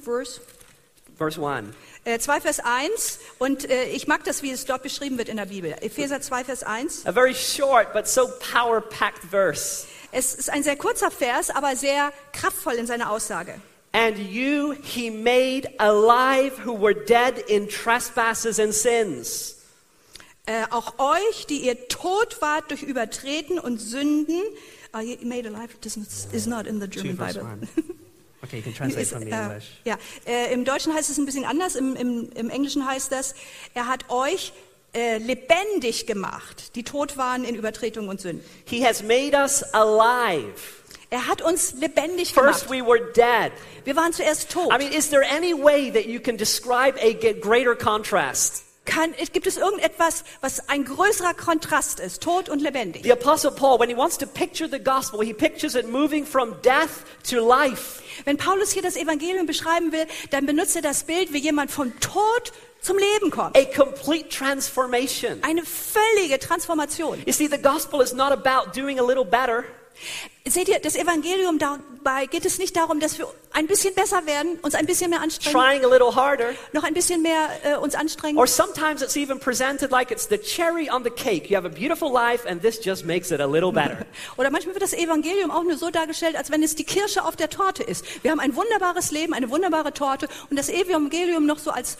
Verse 1. 2 Vers 1, und ich mag das, wie es dort beschrieben wird in der Bibel. Epheser 2 Vers 1. A very short but so power-packed verse. Es ist ein sehr kurzer Vers, aber sehr kraftvoll in seiner Aussage. And you he made alive who were dead in trespasses and sins. Auch euch, die ihr tot wart durch Übertreten und Sünden, you made alive, is not in the German verse Bible. 1. Okay, you can translate from the English. Ja, im Deutschen heißt es ein bisschen anders, im Englischen heißt das, er hat euch lebendig gemacht, die tot waren in Übertretungen und Sünden. He has made us alive. Er hat uns lebendig First gemacht. we were dead. Wir waren zuerst tot. I mean, is there any way that you can describe a greater contrast? Gibt es irgendetwas, was ein größerer Kontrast ist, tot und lebendig? The Apostle Paul, when he wants to picture the gospel, he pictures it moving from death to life. Wenn Paulus hier das Evangelium beschreiben will, dann benutzt er das Bild, wie jemand vom Tod zum Leben kommt. A complete transformation. Eine völlige Transformation. You see, the gospel is not about doing a little better. Seht ihr, das Evangelium, dabei geht es nicht darum, dass wir ein bisschen besser werden, uns ein bisschen mehr anstrengen, Trying a little harder. noch ein bisschen mehr uns anstrengen. Or sometimes it's even presented like it's the cherry on the cake. You have a beautiful life and this just makes it a little better. Oder manchmal wird das Evangelium auch nur so dargestellt, als wenn es die Kirsche auf der Torte ist. Wir haben ein wunderbares Leben, eine wunderbare Torte, und das Evangelium noch so als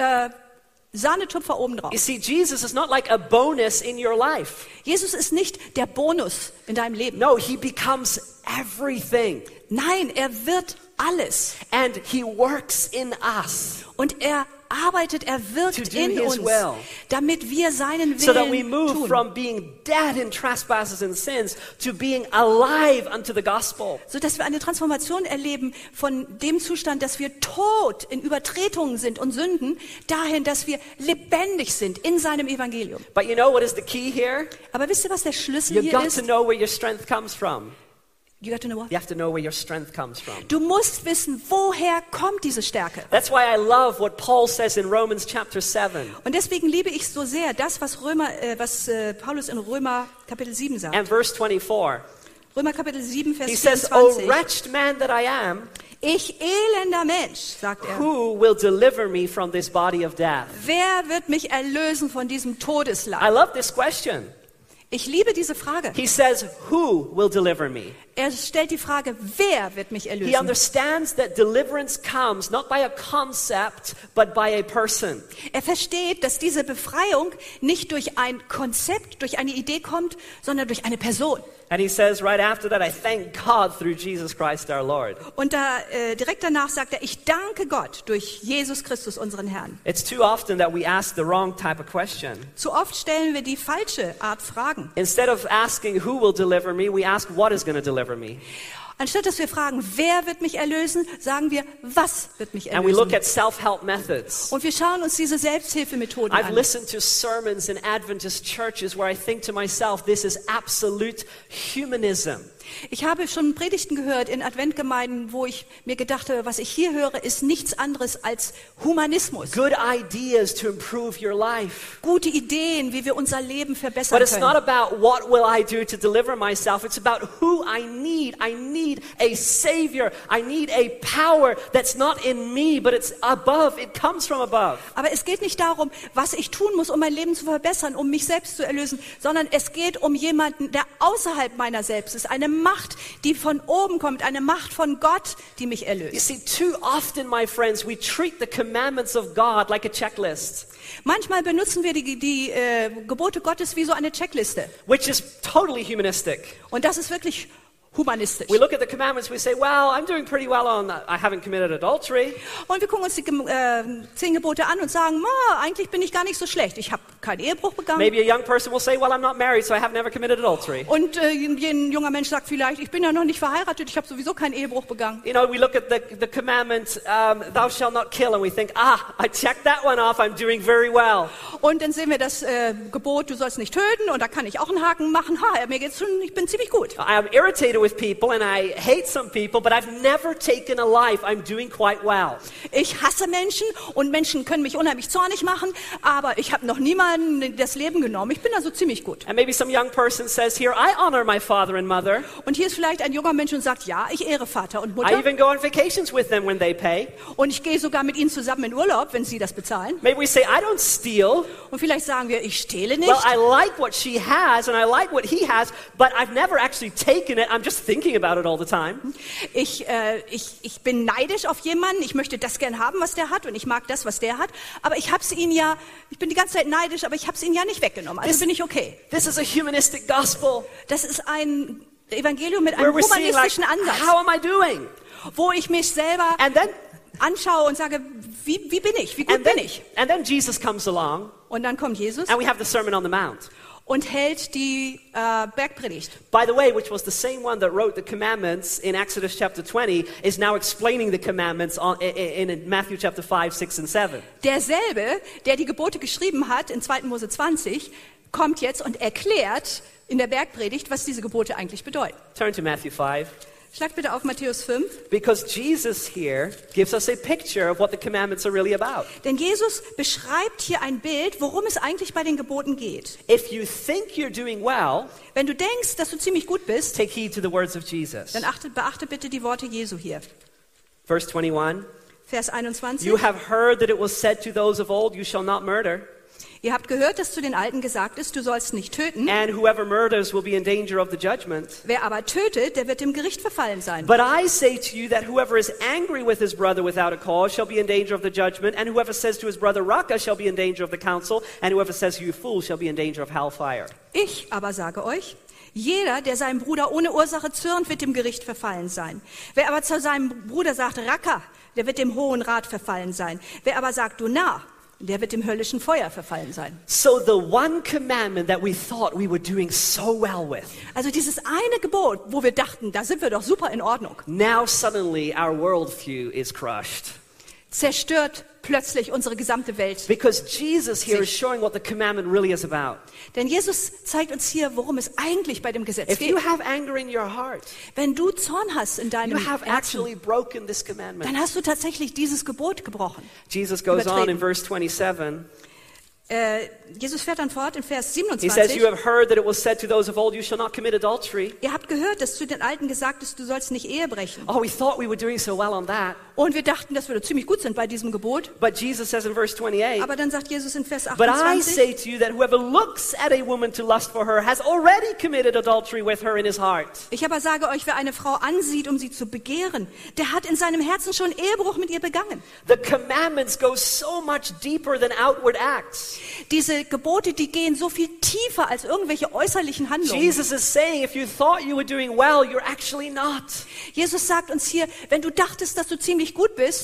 Sahnetupfer obendrauf. You see, Jesus is not like a bonus in your life. Jesus ist nicht der Bonus in deinem Leben. No, he becomes everything. Nein, er wird alles. And he works in us. Und er arbeitet, er To wirkt do in his uns, will. damit wir seinen So that we Willen move tun. from being dead in trespasses and sins to being alive unto the gospel. Sodass wir eine Transformation erleben von dem Zustand, dass wir tot in Übertretungen sind und Sünden, dahin, dass wir lebendig sind in seinem Evangelium. But you know what is the key here? Aber wisst ihr, was der Schlüssel You've hier got ist? to know where your strength comes from. You got to know what? You have to know where your strength comes from. Du musst wissen, woher kommt diese Stärke. That's why I love what Paul says in Romans chapter 7 Und deswegen liebe ich so sehr das, was Paulus in Römer Kapitel 7 sagt. and verse 24. Römer Kapitel 7, Vers He says, "O 24. wretched man that I am, Ich elender Mensch, sagt er. who will deliver me from this body of death?" Wer wird mich erlösen von diesem I Todesleib? love this question. Ich liebe diese Frage. He says, "Who will deliver me?" Er stellt die Frage, wer wird mich He erlösen? understands that deliverance comes not by a concept, but by a person. Er versteht, dass diese Befreiung nicht durch ein Konzept, durch eine Idee kommt, sondern durch eine Person. And he says right after that, "I thank God through Jesus Christ our Lord." Und direkt danach sagt er, ich danke Gott durch Jesus Christus, unseren Herrn. It's too often that we ask the wrong type of question. Zu oft stellen wir die falsche Art Fragen. Instead of asking who will deliver me, we ask what is going to deliver me. Anstatt dass wir fragen, wer wird mich erlösen, sagen wir, was wird mich And we look erlösen? at self-help methods. Und wir schauen uns diese Selbsthilfemethoden I've an. listened to sermons in Adventist churches where I think to myself, this is absolute humanism. Ich habe schon Predigten gehört in Adventgemeinden, wo ich mir gedacht habe, was ich hier höre, ist nichts anderes als Humanismus. Good ideas to improve your life. Gute Ideen, wie wir unser Leben verbessern But it's not können. about what will I do to deliver myself. It's about who I need. I need a Savior. I need a power that's not in me, but it's above. It comes from above. Aber es geht nicht darum, was ich tun muss, um mein Leben zu verbessern, um mich selbst zu erlösen, sondern es geht um jemanden, der außerhalb meiner selbst ist. Eine Macht, die von oben kommt, eine Macht von Gott, die mich You erlöst. see, too often, my friends, we treat the commandments of God like a checklist, Manchmal benutzen wir die Gebote Gottes wie so eine Checkliste. which is totally humanistic. Und das ist wirklich humanistisch. We look at the commandments, we say, well, I'm doing pretty well on that. I haven't committed adultery. Und wir gucken uns die 10 Gebote an und sagen, eigentlich bin ich gar nicht so schlecht. Ich habe keinen Ehebruch begangen. Maybe a young person will say, well, I'm not married, so I have never committed adultery. Und ein junger Mensch sagt vielleicht, ich bin ja noch nicht verheiratet, ich habe sowieso keinen Ehebruch begangen. You know, we look at the commandment, thou shalt not kill, and we think, I checked that one off, I'm doing very well. Und dann sehen wir das Gebot, du sollst nicht töten, und da kann ich auch einen Haken machen. Mir geht's schon, ich bin ziemlich gut. I am irritated with people, and I hate some people, but I've never taken a life. I'm doing quite well. Ich hasse Menschen und Menschen können mich unheimlich zornig machen, aber ich habe noch niemanden das Leben genommen. Ich bin also ziemlich gut. And maybe some young person says here, I honor my father and mother. Und hier ist vielleicht ein junger Mensch und sagt, ja, ich ehre Vater und I Mutter. even go on vacations with them when they pay. Und ich gehe sogar mit ihnen zusammen in Urlaub, wenn sie das bezahlen. Maybe we say, I don't steal. Und vielleicht sagen wir, ich stehle nicht. Well, I like what she has and I like what he has, but I've never actually taken it. I'm just thinking about it all the time. Ich bin neidisch auf jemanden, ich möchte das gern haben, was der hat, und ich mag das, was der hat, aber ich bin die ganze Zeit neidisch, aber ich habe es ihnen ja nicht weggenommen, also bin ich okay. This is a humanistic gospel Das ist ein Evangelium mit where einem we're seeing like, humanistischen Ansatz, how am I doing? wo ich mich selber And then, anschaue und sage, wie bin ich, wie gut bin ich? and then Jesus comes along Und dann kommt Jesus and we have the Sermon on the Mount. und hält die Bergpredigt. By the way, which was the same one that wrote the commandments in Exodus chapter 20, is now explaining the commandments in Matthew chapter 5, 6, and 7. Derselbe, der die Gebote geschrieben hat in 2. Mose 20, kommt jetzt und erklärt in der Bergpredigt, was diese Gebote eigentlich bedeuten. Turn to Matthew 5. Schlag bitte auf Matthäus 5. Because Jesus here gives us a picture of what the commandments are really about. Denn Jesus beschreibt hier ein Bild, worum es eigentlich bei den Geboten geht. If you think you're doing well, Wenn du denkst, dass du ziemlich gut bist, take heed to the words of Jesus. dann beachte bitte die Worte Jesu hier. Verse 21, Vers 21. you have heard that it was said to those of old, you shall not murder, Ihr habt gehört, dass zu den Alten gesagt ist, du sollst nicht töten. and whoever murders will be in danger of the judgment. Wer aber tötet, der wird dem Gericht verfallen sein. But I say to you that whoever is angry with his brother without a cause shall be in danger of the judgment, and whoever says to his brother, Raca, shall be in danger of the council, and whoever says to you, fool, shall be in danger of hellfire. Ich aber sage euch, jeder, der seinem Bruder ohne Ursache zürnt, wird dem Gericht verfallen sein. Wer aber zu seinem Bruder sagt, Raca, der wird dem Hohen Rat verfallen sein. Wer aber sagt, du Narr, der wird dem höllischen Feuer verfallen sein. So the one commandment that we thought we were doing so well with, Also dieses eine Gebot, wo wir dachten, da sind wir doch super in Ordnung, now suddenly our worldview is crushed. zerstört plötzlich unsere gesamte Welt. Because Jesus here is showing what the commandment really is about. Denn Jesus zeigt uns hier, worum es eigentlich bei dem Gesetz If geht. you have anger in your heart, Wenn du Zorn hast in deinem you have Herzen, actually broken this commandment. dann hast du tatsächlich dieses Gebot gebrochen. Jesus goes on in Übertreten. verse 27. Jesus fährt dann fort in Vers He says, 27. you have heard that it was said to those of old, you shall not commit adultery. Ihr habt gehört, dass zu den Alten gesagt ist, du sollst nicht Ehe brechen. Oh, we thought we were doing so well on that. Und wir dachten, dass wir da ziemlich gut sind bei diesem Gebot. But Jesus says in verse 28, Aber dann sagt Jesus in Vers but I 28, say to you that whoever looks at a woman to lust for her has already committed adultery with her in his heart. ich aber sage euch, wer eine Frau ansieht, um sie zu begehren, der hat in seinem Herzen schon Ehebruch mit ihr begangen. The commandments go so much deeper than outward acts. Diese Gebote, die gehen so viel tiefer als irgendwelche äußerlichen Handlungen. Jesus is saying, if you thought you were doing well, you're actually not. Jesus sagt uns hier, wenn du dachtest, dass du ziemlich gut bist,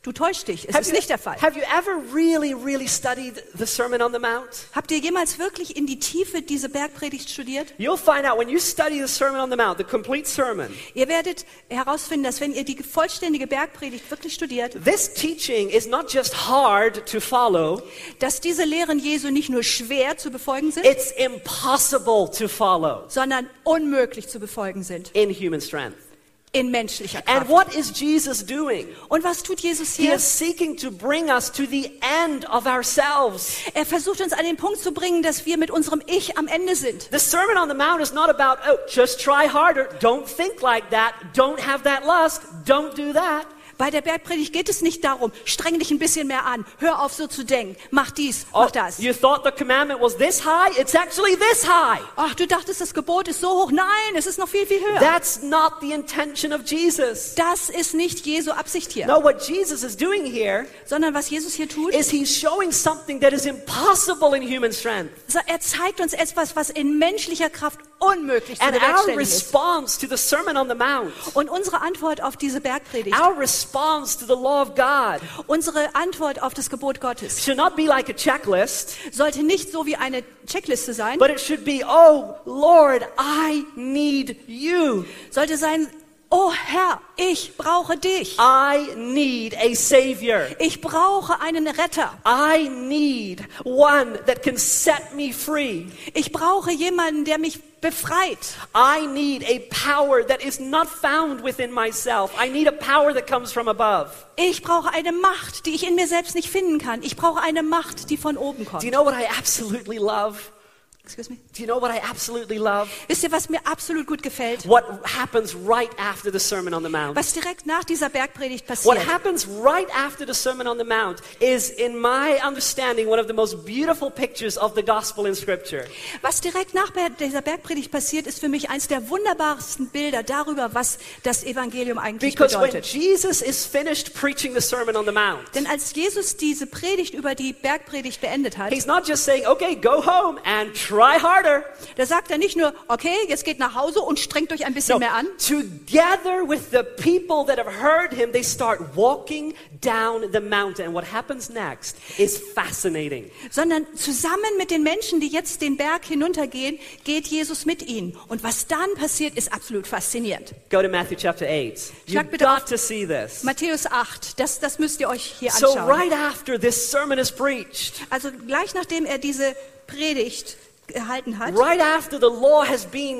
Du täuschst dich, es ist nicht der Fall. Have you ever really studied the Sermon on the Mount? Habt ihr jemals wirklich in die Tiefe diese Bergpredigt studiert? You'll find out when you study the Sermon on the Mount, the complete sermon, Ihr werdet herausfinden, dass wenn ihr die vollständige Bergpredigt wirklich studiert, this teaching is not just hard to follow, dass diese Lehren Jesu nicht nur schwer zu befolgen sind, it's impossible to follow sondern unmöglich zu befolgen sind in human strength. in menschlicher And Kraft. what is Jesus doing? Und was tut Jesus He hier? is seeking to bring us to the end of ourselves. Er versucht uns an den Punkt zu bringen, dass wir mit unserem Ich am Ende sind. The Sermon on the Mount is not about, oh, just try harder, don't think like that, don't have that lust, don't do that. Bei der Bergpredigt geht es nicht darum, streng dich ein bisschen mehr an, hör auf so zu denken, mach dies, Oh, mach das. you thought the commandment was this high? It's actually this high. Ach, du dachtest, das Gebot ist so hoch. Nein, es ist noch viel, viel höher. That's not the intention of Jesus. Das ist nicht Jesu Absicht hier. No, what Jesus is doing here Sondern was Jesus hier tut, is he's showing something that is impossible in human strength. er zeigt uns etwas, was in menschlicher Kraft unmöglich zu And our bewerkstelligen ist. response to the Sermon on the Mount, Und unsere Antwort auf diese Bergpredigt, our response to the law of God, unsere Antwort auf das Gebot Gottes, should not be like a checklist, sollte nicht so wie eine Checkliste sein, but it should be, oh Lord, I need you. sollte sein, oh Herr, ich brauche dich. I need a Savior. Ich brauche einen Retter. I need one that can set me free. Ich brauche jemanden, der mich befreit. I need a power that is not found within myself. I need a power that comes from above. Ich brauche eine Macht, die ich in mir selbst nicht finden kann. Ich brauche eine Macht, die von oben kommt. Do you know what I absolutely love? Excuse me? Do you know what I absolutely love? Wisst ihr, was mir absolut gut gefällt? What happens right after the Sermon on the Mount? Was direkt nach dieser Bergpredigt What passiert. happens right after the Sermon on the Mount is, in my understanding, one of the most beautiful pictures of the gospel in Scripture. Was direkt nach dieser Bergpredigt passiert, ist für mich eins der wunderbarsten Bilder darüber, was das Evangelium eigentlich Because when bedeutet. Jesus is finished preaching the Sermon on the Mount, Denn als Jesus diese Predigt über die Bergpredigt beendet hat, he's not just saying, okay, go home and try harder. da sagt er nicht nur, okay, jetzt geht nach Hause und strengt euch ein bisschen mehr an, Together with the people that have heard him, they start walking down the mountain. And what happens next is fascinating. sondern zusammen mit den Menschen, die jetzt den Berg hinuntergehen, geht Jesus mit ihnen. Und was dann passiert, ist absolut faszinierend. Go to Matthew chapter 8. You've Schlag bitte got auf to see this. Matthäus 8, das müsst ihr euch hier So anschauen. right after this sermon is preached, Also gleich nachdem er diese Predigt gehalten hat, right after the law has been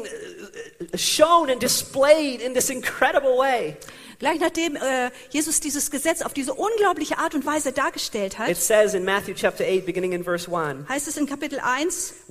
shown and displayed in this incredible way, gleich nachdem Jesus dieses Gesetz auf diese unglaubliche Art und Weise dargestellt it hat, says in Matthew chapter 8, beginning in verse 1, heißt es in Kapitel 8,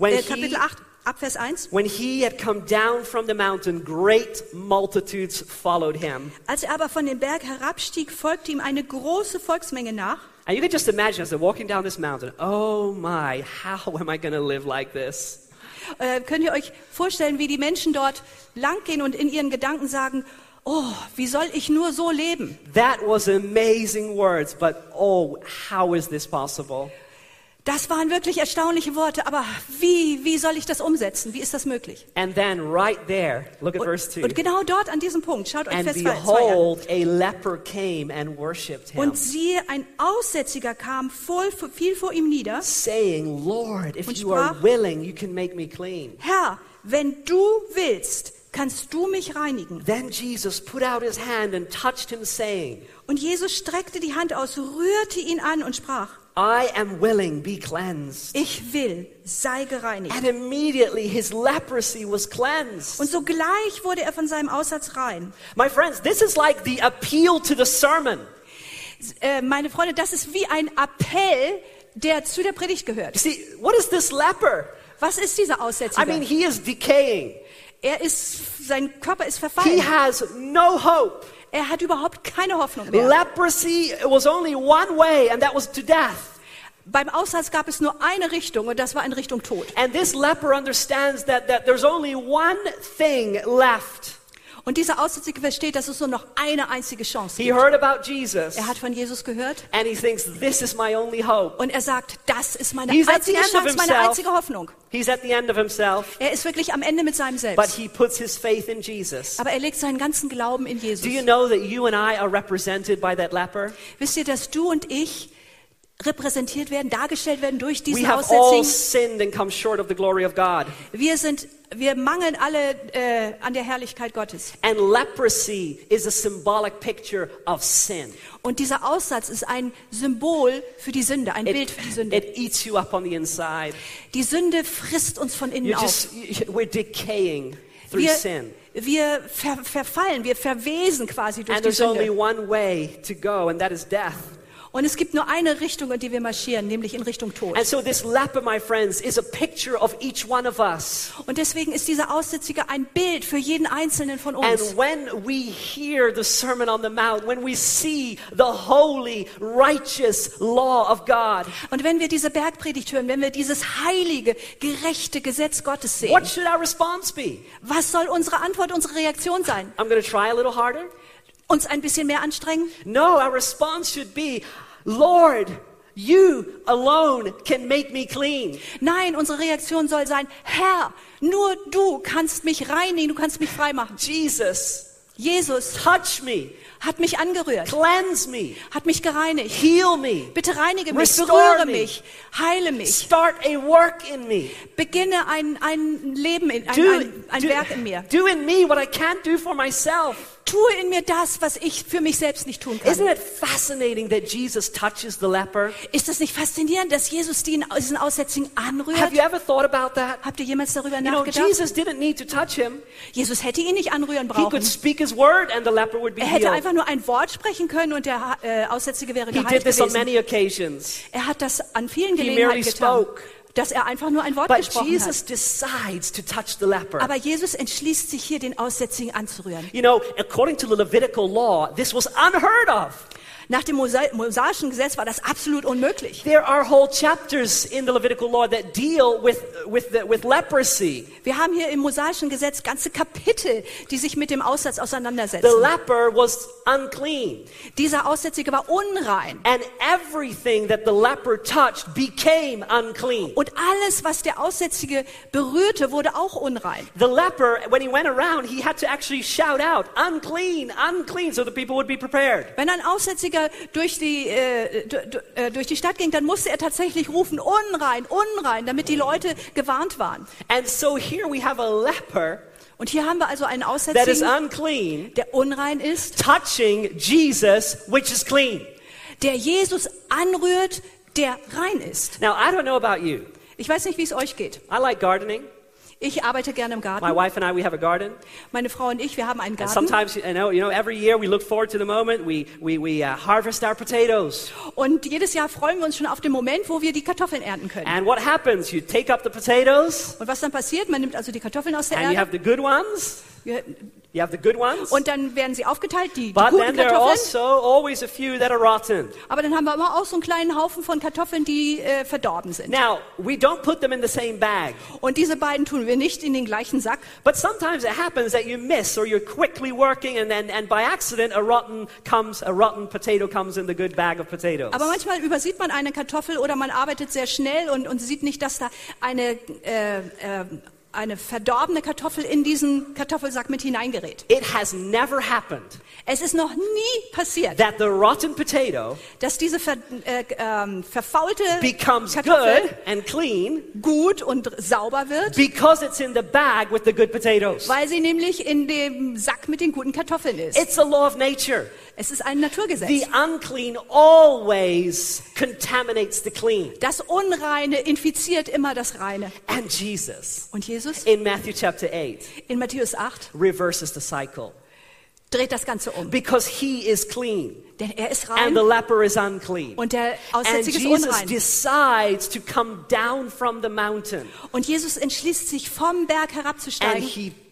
ab Vers 1, when he had come down from the mountain, great multitudes followed him. als er aber von dem Berg herabstieg, folgte ihm eine große Volksmenge nach. And you can just imagine as they're walking down this mountain, oh my, how am I going to live like this? Könnt ihr euch vorstellen, wie die Menschen dort langgehen und in ihren Gedanken sagen, oh, wie soll ich nur so leben? That was amazing words, but oh, how is this possible? Das waren wirklich erstaunliche Worte, aber wie soll ich das umsetzen? Wie ist das möglich? And then right there, look at verse 2. Und genau dort an diesem Punkt, schaut euch And Vers 2 an. behold, a leper came and worshipped him, Und siehe, ein Aussätziger kam, fiel vor ihm nieder. saying, Lord, if Und you are sprach, willing, you can make me clean. Herr, wenn du willst, kannst du mich reinigen. Then Jesus put out his hand and touched him, saying, Und Jesus streckte die Hand aus, rührte ihn an und sprach, I am willing, be cleansed. ich will, sei gereinigt. And immediately his leprosy was cleansed. Und sogleich wurde er von seinem Aussatz rein. My friends, this is like the appeal to the sermon. Meine Freunde, das ist wie ein Appell, der zu der Predigt gehört. You see, what is this leper? Was ist dieser Aussätzige? I mean, he is decaying. Sein Körper ist He verfallen. has no hope. Er hat überhaupt keine Hoffnung mehr. Leprosy was only one way, and that was to death. Beim Aussatz gab es nur eine Richtung und das war in Richtung Tod. And this leper understands that there's only one thing left. Und dieser Aussätzige versteht, dass es nur noch eine einzige Chance He gibt. heard about Jesus, Er hat von Jesus gehört and he thinks, this is my only hope. und er sagt, das ist meine He's at the einzige end of Chance, meine himself. einzige Hoffnung. He's at the end of himself, Er ist wirklich am Ende mit seinem but Selbst. he puts his faith in Jesus. Aber er legt seinen ganzen Glauben in Jesus. Do you know that you and I are represented by that leper? Wisst ihr, dass du und ich repräsentiert werden, dargestellt werden durch We diesen have all Aussätzigen? sinned and come short of the glory of God. Wir mangeln alle an der Herrlichkeit Gottes. And leprosy is a symbolic picture of sin. Und dieser Aussatz ist ein Symbol für die Sünde, ein Bild für die Sünde. It eats you up on the inside. Die Sünde frisst uns von innen auf. We're decaying through Wir, sin. wir verfallen, wir verwesen quasi durch And die there's only Sünde. one way to go, and that is death. Und es gibt nur eine Richtung, in die wir marschieren, nämlich in Richtung Tod. And so this leper, my friends, is a picture of each one of us. Und deswegen ist dieser Aussätzige ein Bild für jeden Einzelnen von And uns. when we hear the Sermon on the Mount, when we see the holy, righteous law of God, Und wenn wir diese Bergpredigt hören, wenn wir dieses heilige, gerechte Gesetz Gottes sehen, what should our response be? was soll unsere Antwort, unsere Reaktion sein? I'm going to try a little harder. Uns ein bisschen mehr anstrengen? No, our response should be, Lord, you alone can make me clean. Nein, unsere Reaktion soll sein, Herr, nur du kannst mich reinigen, du kannst mich frei machen. Jesus, Jesus touch me, hat mich angerührt, cleanse me, hat mich gereinigt. heal me, Bitte reinige mich, Restore berühre me. mich, heile mich. start a work in me. Beginne ein Leben, ein Werk in mir. Do in me what I can't do for myself. Tue in mir das, was ich für mich selbst nicht tun kann. Isn't it fascinating that Jesus touches the leper? Ist das nicht faszinierend, dass Jesus diesen Aussätzigen anrührt? Have you ever thought about that? Habt ihr jemals darüber You know, nachgedacht? Jesus didn't need to touch him. Jesus hätte ihn nicht anrühren He brauchen. could speak his word and the leper would be Er hätte healed. einfach nur ein Wort sprechen können und der Aussätzige wäre He did geheilt this on gewesen. many occasions. Er hat das an vielen He Gelegenheiten merely getan, spoke. dass er einfach nur ein Wort But gesprochen Jesus hat. decides to touch the leper. Aber Jesus entschließt sich hier, den Aussätzigen anzurühren. You know, according to the Levitical law, this was unheard of. Nach dem mosaischen Gesetz war das absolut unmöglich. There are whole chapters in the Levitical law that deal with leprosy. Wir haben hier im mosaischen Gesetz ganze Kapitel, die sich mit dem Aussatz The auseinandersetzen. leper was unclean, Dieser Aussätzige war unrein. and everything that the leper touched became unclean. Und alles, was der Aussätzige berührte, wurde auch unrein. The leper, when he went around, he had to actually shout out, unclean, unclean, so the people would be prepared. Wenn ein Aussätziger durch die Stadt ging, dann musste er tatsächlich rufen, unrein, unrein, damit die Leute gewarnt waren. And so here we have a leper Und hier haben wir also einen that is Aussätzigen, unclean, der unrein ist, touching Jesus, which is clean. der Jesus anrührt, der rein ist. Now, I don't know about you. Ich weiß nicht, wie es euch geht. I like gardening. Ich arbeite gerne im My Garten. wife and I, we have a garden. Meine Frau und ich, wir haben einen And Garten. sometimes, you know, every year we look forward to the moment we harvest our potatoes. Und jedes Jahr freuen wir uns schon auf den Moment, wo wir die Kartoffeln ernten können. And what happens? You take up the potatoes, Und was dann passiert? Man nimmt also die Kartoffeln aus der and you have Erde. the good ones. You have the good ones. Und dann werden sie aufgeteilt, die But guten then there are Kartoffeln. also always a few that are rotten. Aber dann haben wir immer auch so einen kleinen Haufen von Kartoffeln, die verdorben sind. Now, we don't put them in the same bag. Und diese beiden tun wir nicht in den gleichen Sack. But sometimes it happens that you miss, or you're quickly working, and by accident a rotten potato comes in the good bag of potatoes. Aber manchmal übersieht man eine Kartoffel oder man arbeitet sehr schnell und sieht nicht, dass da eine verdorbene Kartoffel in diesen Kartoffelsack mit hineingerät. It has never happened Es ist noch nie passiert, that the rotten potato dass diese verfaulte becomes Kartoffel good and clean gut und sauber wird, because it's in the bag with the good potatoes. weil sie nämlich in dem Sack mit den guten Kartoffeln ist. It's a law of nature. Es ist ein Naturgesetz. The unclean always contaminates the clean. Das Unreine infiziert immer das Reine. And Jesus, Und Jesus in Matthew chapter 8, in Matthäus 8 reverses the cycle. dreht das Ganze um. Because he is clean Denn er ist and rein the leper is unclean. und der And Aussätzige ist Jesus unrein. decides to come down from the mountain Und Jesus entschließt sich, vom Berg and herabzusteigen. he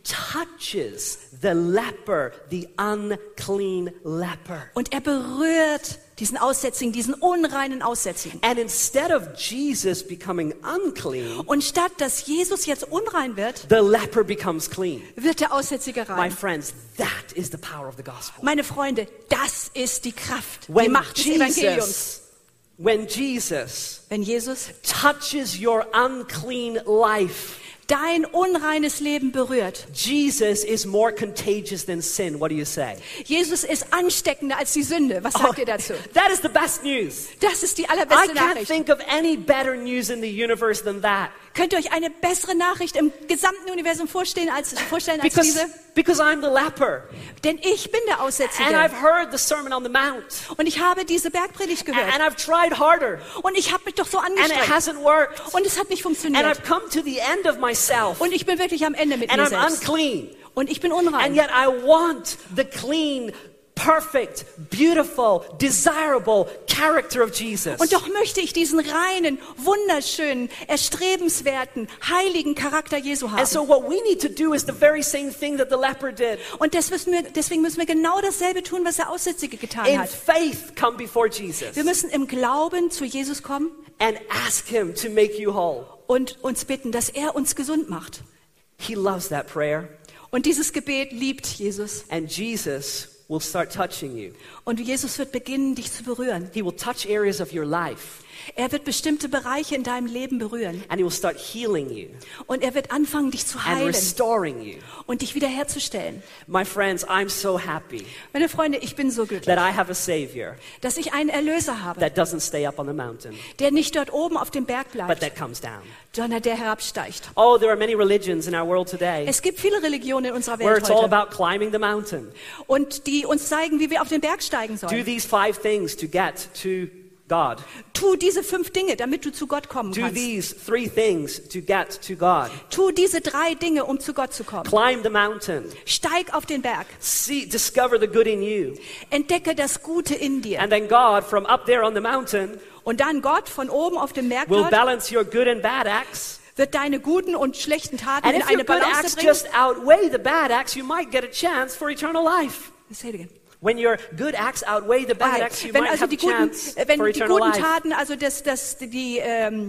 touches the leper, the unclean leper. Und er berührt diesen Aussätzigen, diesen unreinen Aussätzigen. And instead of Jesus becoming unclean, Und statt dass Jesus jetzt unrein wird, the leper becomes clean. wird der Aussätzige My rein. friends, that is the power of the gospel. Meine Freunde, das ist die Kraft, die Macht des Evangeliums. When Jesus Wenn Jesus touches your unclean life, dein unreines Leben berührt. Jesus is more contagious than sin. What do you say? Jesus ist ansteckender als die Sünde. Was sagt ihr dazu? That is the best news. Das ist die I allerbeste can't Nachricht. think of any better news in the universe than that. Könnt ihr euch eine bessere Nachricht im gesamten Universum vorstellen als diese? Because I'm the leper. Denn ich bin der And Aussätzige. I've heard the Sermon on the Mount. Und ich habe diese Bergpredigt gehört. And I've tried harder. Und ich habe mich doch so And it angestrengt. hasn't worked. Und es hat nicht And funktioniert. I've come to the end of myself. Und ich bin wirklich am Ende mit And mir I'm selbst. unclean. Und ich bin And unrein. yet I want the clean, perfect, beautiful, desirable character of Jesus. Und doch möchte ich diesen reinen, wunderschönen, erstrebenswerten, heiligen Charakter Jesu And haben. so what we need to do is the very same thing that the leper did. Und deswegen müssen wir genau dasselbe tun, was der Aussätzige getan In hat. faith, come before Jesus Wir müssen im Glauben zu Jesus kommen and ask him to make you whole. und uns bitten, dass er uns gesund macht. He loves that prayer. Und dieses Gebet liebt Jesus. And Jesus will start touching you. Und Jesus wird beginnen, dich zu berühren. He will touch areas of your life. Er wird bestimmte Bereiche in deinem Leben berühren. And he will start healing you Und er wird anfangen, dich zu and heilen restoring you. und dich wiederherzustellen. My friends, I'm so happy Meine Freunde, ich bin so glücklich, that I have a Savior dass ich einen Erlöser habe, that doesn't stay up on the mountain, der nicht dort oben auf dem Berg but bleibt, that comes down. sondern der herabsteigt. Oh, there are many religions in our world today Es gibt viele Religionen in unserer where Welt it's all heute about climbing the mountain. und die uns zeigen, wie wir auf den Berg steigen Do sollen. these 5 things to get to God. Tu diese 5 Dinge, damit du zu Gott kommen Do kannst. these 3 things to get to God. Tu diese 3 Dinge, um zu Gott zu kommen. Climb the mountain. Steig auf den Berg. Discover the good in you. Entdecke das Gute in dir. And then God, from up there on the mountain, Und dann Gott von oben auf dem Berg will dort balance your good and bad acts. wird deine guten und schlechten Taten And in if your eine good Balance acts bringen. just outweigh the bad acts, you might get a chance for eternal life. Say it again. When your good acts outweigh the bad acts, you Wenn might also have die a guten, chance wenn for die eternal guten life. Taten, also die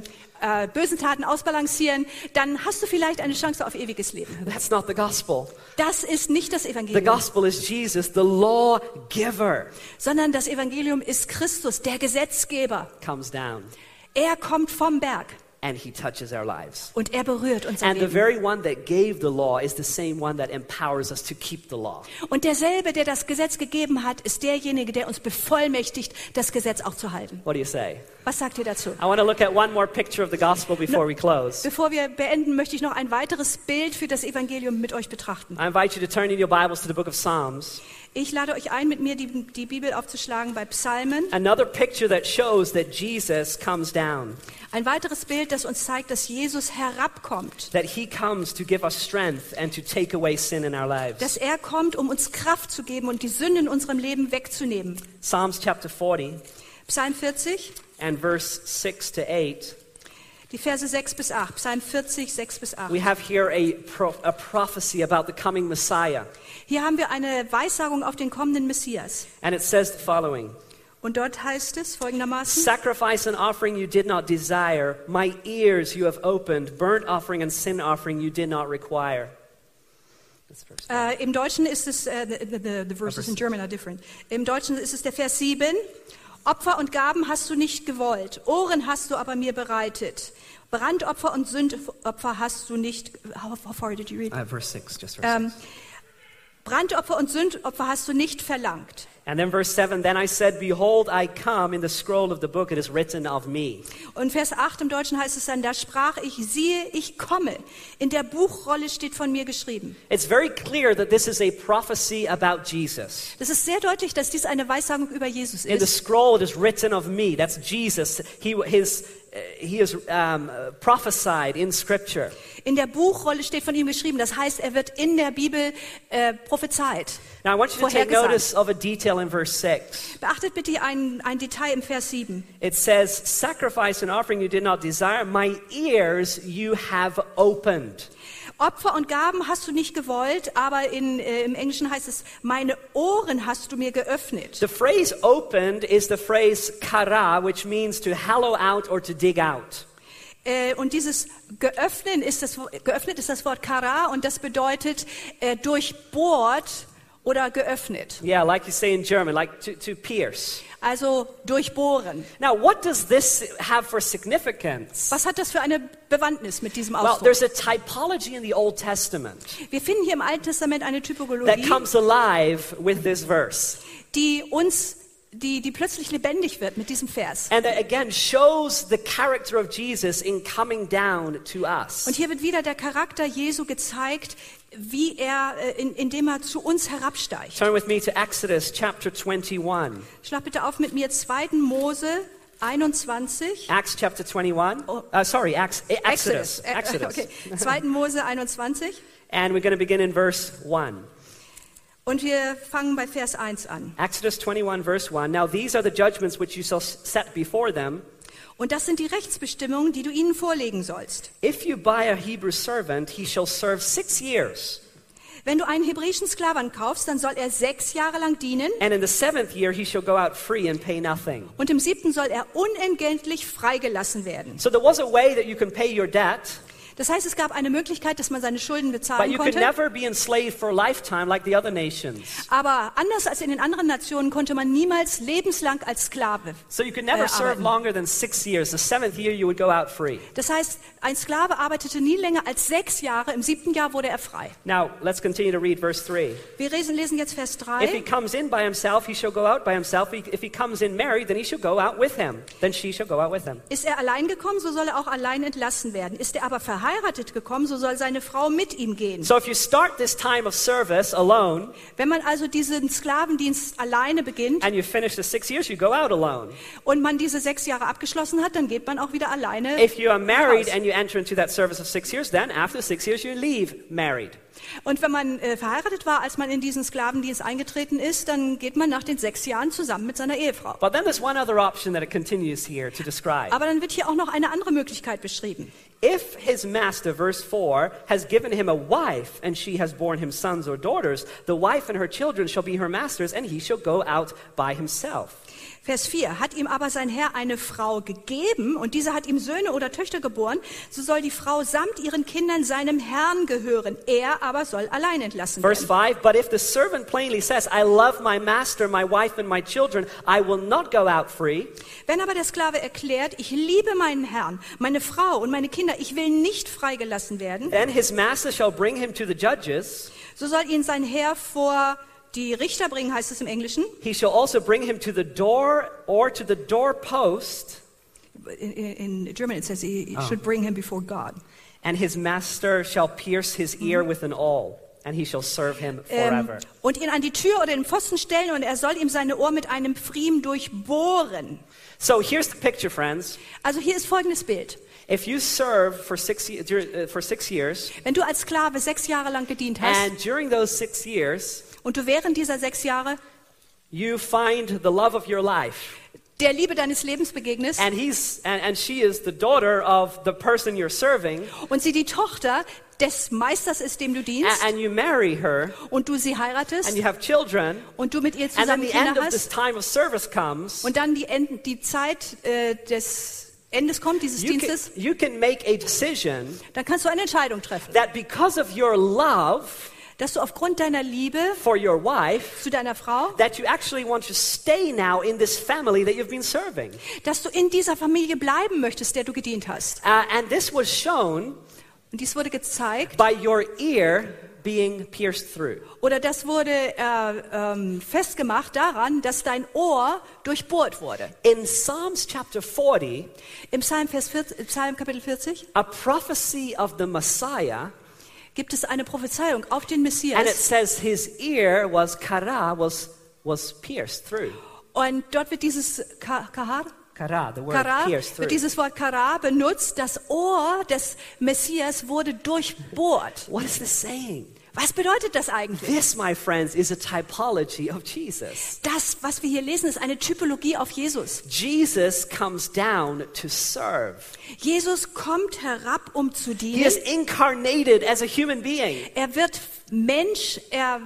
bösen Taten ausbalancieren, dann hast du vielleicht eine Chance auf ewiges Leben. That's not the gospel. Das ist nicht das The Evangelium, gospel is Jesus, the lawgiver, sondern das Evangelium ist Christus, der Gesetzgeber. comes down Er kommt vom Berg and he touches our lives. und er berührt unser And the Leben. very one that gave the law is the same one that empowers us to keep the law. Und derselbe, der das Gesetz gegeben hat, ist derjenige, der uns bevollmächtigt, das Gesetz auch zu halten. What do you say? Was sagt ihr dazu? I want to look at one more picture of the gospel before we close. Bevor wir beenden, möchte ich noch ein weiteres Bild für das Evangelium mit euch betrachten. I invite you to turn in your Bibles to the book of Psalms. Ich lade euch ein, mit mir die Bibel aufzuschlagen bei Psalmen. Another picture that shows that Jesus comes down, Ein weiteres Bild, das uns zeigt, dass Jesus herabkommt. that he comes to give us strength and to take away sin in our lives. Dass er kommt, um uns Kraft zu geben und die Sünde in unserem Leben wegzunehmen. Psalms chapter 40 Psalm 40, and verse 6 to 8. die Verse 6 bis 8. Psalm 40, 6 bis 8. We have here a prophecy about the coming Messiah. Hier haben wir eine Weissagung auf den kommenden Messias. And it says the following: Und dort heißt es folgendermaßen: Sacrifice and offering you did not desire, my ears you have opened, burnt offering and sin offering you did not require. That's verse 4. Im Deutschen ist es, the verses in German are different. Im Deutschen ist es der Vers 7. Opfer und Gaben hast du nicht gewollt, Ohren hast du aber mir bereitet. Brandopfer und Sündopfer hast du nicht. How far did you read? Verse 6, just verse 6. Brandopfer und Sündopfer hast du nicht verlangt. And then verse 7, then I said, behold, I come, in the scroll of the book it is written of me. Und Vers 8 im Deutschen heißt es dann, da sprach ich, siehe, ich komme. In der Buchrolle steht von mir geschrieben. It's very clear that this is a prophecy about Jesus. Das ist sehr deutlich, dass dies eine Weissagung über Jesus In the ist. scroll it is written of me. That's Jesus. He is prophesied in Scripture. In der Buchrolle steht von ihm geschrieben. Das heißt, er wird in der Bibel prophezeit. Now I want you to take Vorhergesagt. notice of a detail in verse 6. Beachtet bitte ein Detail im Vers 7. It says, sacrifice and offering you did not desire, my ears you have opened. Opfer und Gaben hast du nicht gewollt, aber im Englischen heißt es, meine Ohren hast du mir geöffnet. The phrase opened is the phrase kara, which means to hollow out or to dig out. Und dieses geöffnet ist das Wort kara und das bedeutet durchbohrt oder geöffnet. Yeah, like you say in German, like to pierce. Also durchbohren. Now, what does this have for significance? Was hat das für eine Bewandtnis mit diesem Well, Ausdruck? there's a typology in the Old Testament Wir finden hier im Alten Testament eine that Typologie, comes alive with this verse. die plötzlich lebendig wird mit diesem Vers. And that again shows the character of Jesus in coming down to us. Und hier wird wieder der Charakter Jesu gezeigt, wie er, indem er zu uns herabsteigt. Turn with me to Exodus chapter 21. Schlag bitte auf mit mir 2. Mose 21. Acts chapter 21. Oh. Exodus. Okay. 2. Mose 21. And we're going to begin in verse 1. Und wir fangen bei Vers 1 an. Exodus 21 verse 1. Now these are the judgments which you shall set before them. Und das sind die Rechtsbestimmungen, die du ihnen vorlegen sollst. If you buy a Hebrew servant, he shall serve 6 years. Wenn du einen hebräischen Sklaven kaufst, dann soll er 6 Jahre lang dienen. And in the 7th year he shall go out free and pay nothing. Und im 7. soll er unentgeltlich freigelassen werden. So there was a way that you can pay your debt, Das heißt, es gab eine Möglichkeit, dass man seine Schulden but bezahlen you could konnte. never be enslaved for a lifetime like the other nations. Aber anders als in den anderen Nationen konnte man niemals lebenslang als Sklave So you could never serve arbeiten. longer than 6 years. The 7th year you would go out free. Das heißt, ein Sklave arbeitete nie länger als 6 Jahre. Im 7. Jahr wurde er frei. Now let's continue to read verse 3. Wir lesen jetzt Vers If he 3. comes in by himself, he shall go out by himself. If he comes in married, then he shall go out with him. Then she shall go out with him. Ist er allein gekommen, so soll er auch allein entlassen werden. Ist er aber verheiratet gekommen, so soll seine Frau mit ihm gehen. So if you start this time of service alone Wenn man also diesen Sklavendienst alleine beginnt and you finish the 6 years, you go out alone. und man diese 6 Jahre abgeschlossen hat, dann geht man auch wieder alleine If you are married raus. and you enter into that service of 6 years, then after 6 years you leave married. Und wenn man verheiratet war, als man in diesen Sklavendienst eingetreten ist, dann geht man nach den 6 Jahren zusammen mit seiner Ehefrau. But then there's one other option that it continues here to describe. Aber dann wird hier auch noch eine andere Möglichkeit beschrieben. If his master, verse 4, has given him a wife, and she has borne him sons or daughters, the wife and her children shall be her masters, and he shall go out by himself. Vers 4. Hat ihm aber sein Herr eine Frau gegeben und diese hat ihm Söhne oder Töchter geboren, so soll die Frau samt ihren Kindern seinem Herrn gehören. Er aber soll allein entlassen Verse werden. 5, but if the servant plainly says, I love my master, my wife, and my children, I will not go out free, Wenn aber der Sklave erklärt, ich liebe meinen Herrn, meine Frau und meine Kinder, ich will nicht freigelassen werden, then his master shall bring him to the judges. so soll ihn sein Herr vor die Richter bringen, heißt es im Englischen. He shall also bring him to the door or to the doorpost, In German it says he should bring him before God. and his master shall pierce his ear with an awl, and he shall serve him forever. Und ihn an die Tür oder den Pfosten stellen und er soll ihm seine Ohr mit einem Pfriem durchbohren. So here's the picture, friends. Also hier ist folgendes Bild. If you serve for 6 years, Wenn du als Sklave 6 Jahre lang gedient hast and during those 6 years, und du während dieser 6 Jahre you find the love of your life, der Liebe deines Lebens begegnest and she is the daughter of the person you're serving, und sie die Tochter des Meisters ist, dem du dienst, and you marry her, und du sie heiratest and you have children, und du mit ihr and then zusammen the end Kinder of this hast time of service comes, und dann die Zeit des Endes kommt, dieses Dienstes, you can make a decision dann kannst du eine Entscheidung treffen, that because of your love dass du aufgrund deiner Liebe for your wife, zu deiner Frau, that you actually want to stay now in this family that you've been serving. dass du in dieser Familie bleiben möchtest, der du gedient hast. And this was shown Und dies wurde gezeigt, by your ear being pierced through. oder das wurde festgemacht daran, dass dein Ohr durchbohrt wurde. In Psalms chapter 40, Im Psalm Kapitel 40 a prophecy of the Messiah, gibt es eine Prophezeiung auf den and it Messias. says his ear was pierced through. Und dort wird dieses Kara, Kara, the word pierced through. wird dieses Wort Kara benutzt. Das Ohr des Messias wurde durchbohrt. What is this saying? Was bedeutet das eigentlich? This, my friends, is a typology of Jesus. Das, was wir hier lesen, ist eine Typologie auf Jesus. Jesus comes down to serve. Jesus kommt herab, um zu He is dienen. incarnated as a human being. Er wird Mensch,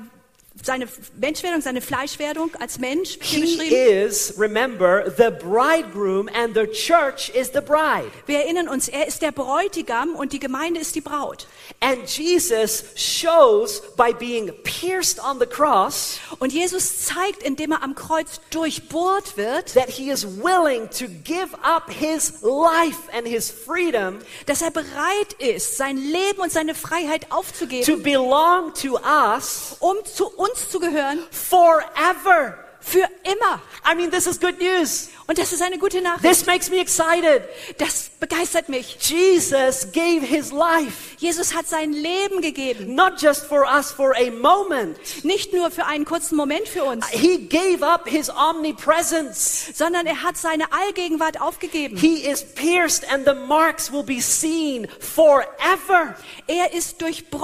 seine Menschwerdung, seine Fleischwerdung als Mensch hier He beschrieben. is, remember, the bridegroom and the church is the bride. Wir erinnern uns, er ist der Bräutigam und die Gemeinde ist die Braut. And Jesus shows by being pierced on the cross Und Jesus zeigt, indem er am Kreuz durchbohrt wird, that he is willing to give up his life and his freedom dass er bereit ist, sein Leben und seine Freiheit to aufzugeben, belong to us um zu uns zu gehören, forever. für immer. I mean, this is good news. Und das ist eine gute Nachricht. This makes me excited. Das begeistert mich. Jesus gave his life, Jesus hat sein Leben gegeben. not just for us for a moment. Nicht nur für einen kurzen Moment für uns, He gave up his omnipresence. sondern er hat seine Allgegenwart aufgegeben. He is pierced and the marks will be seen forever. Er ist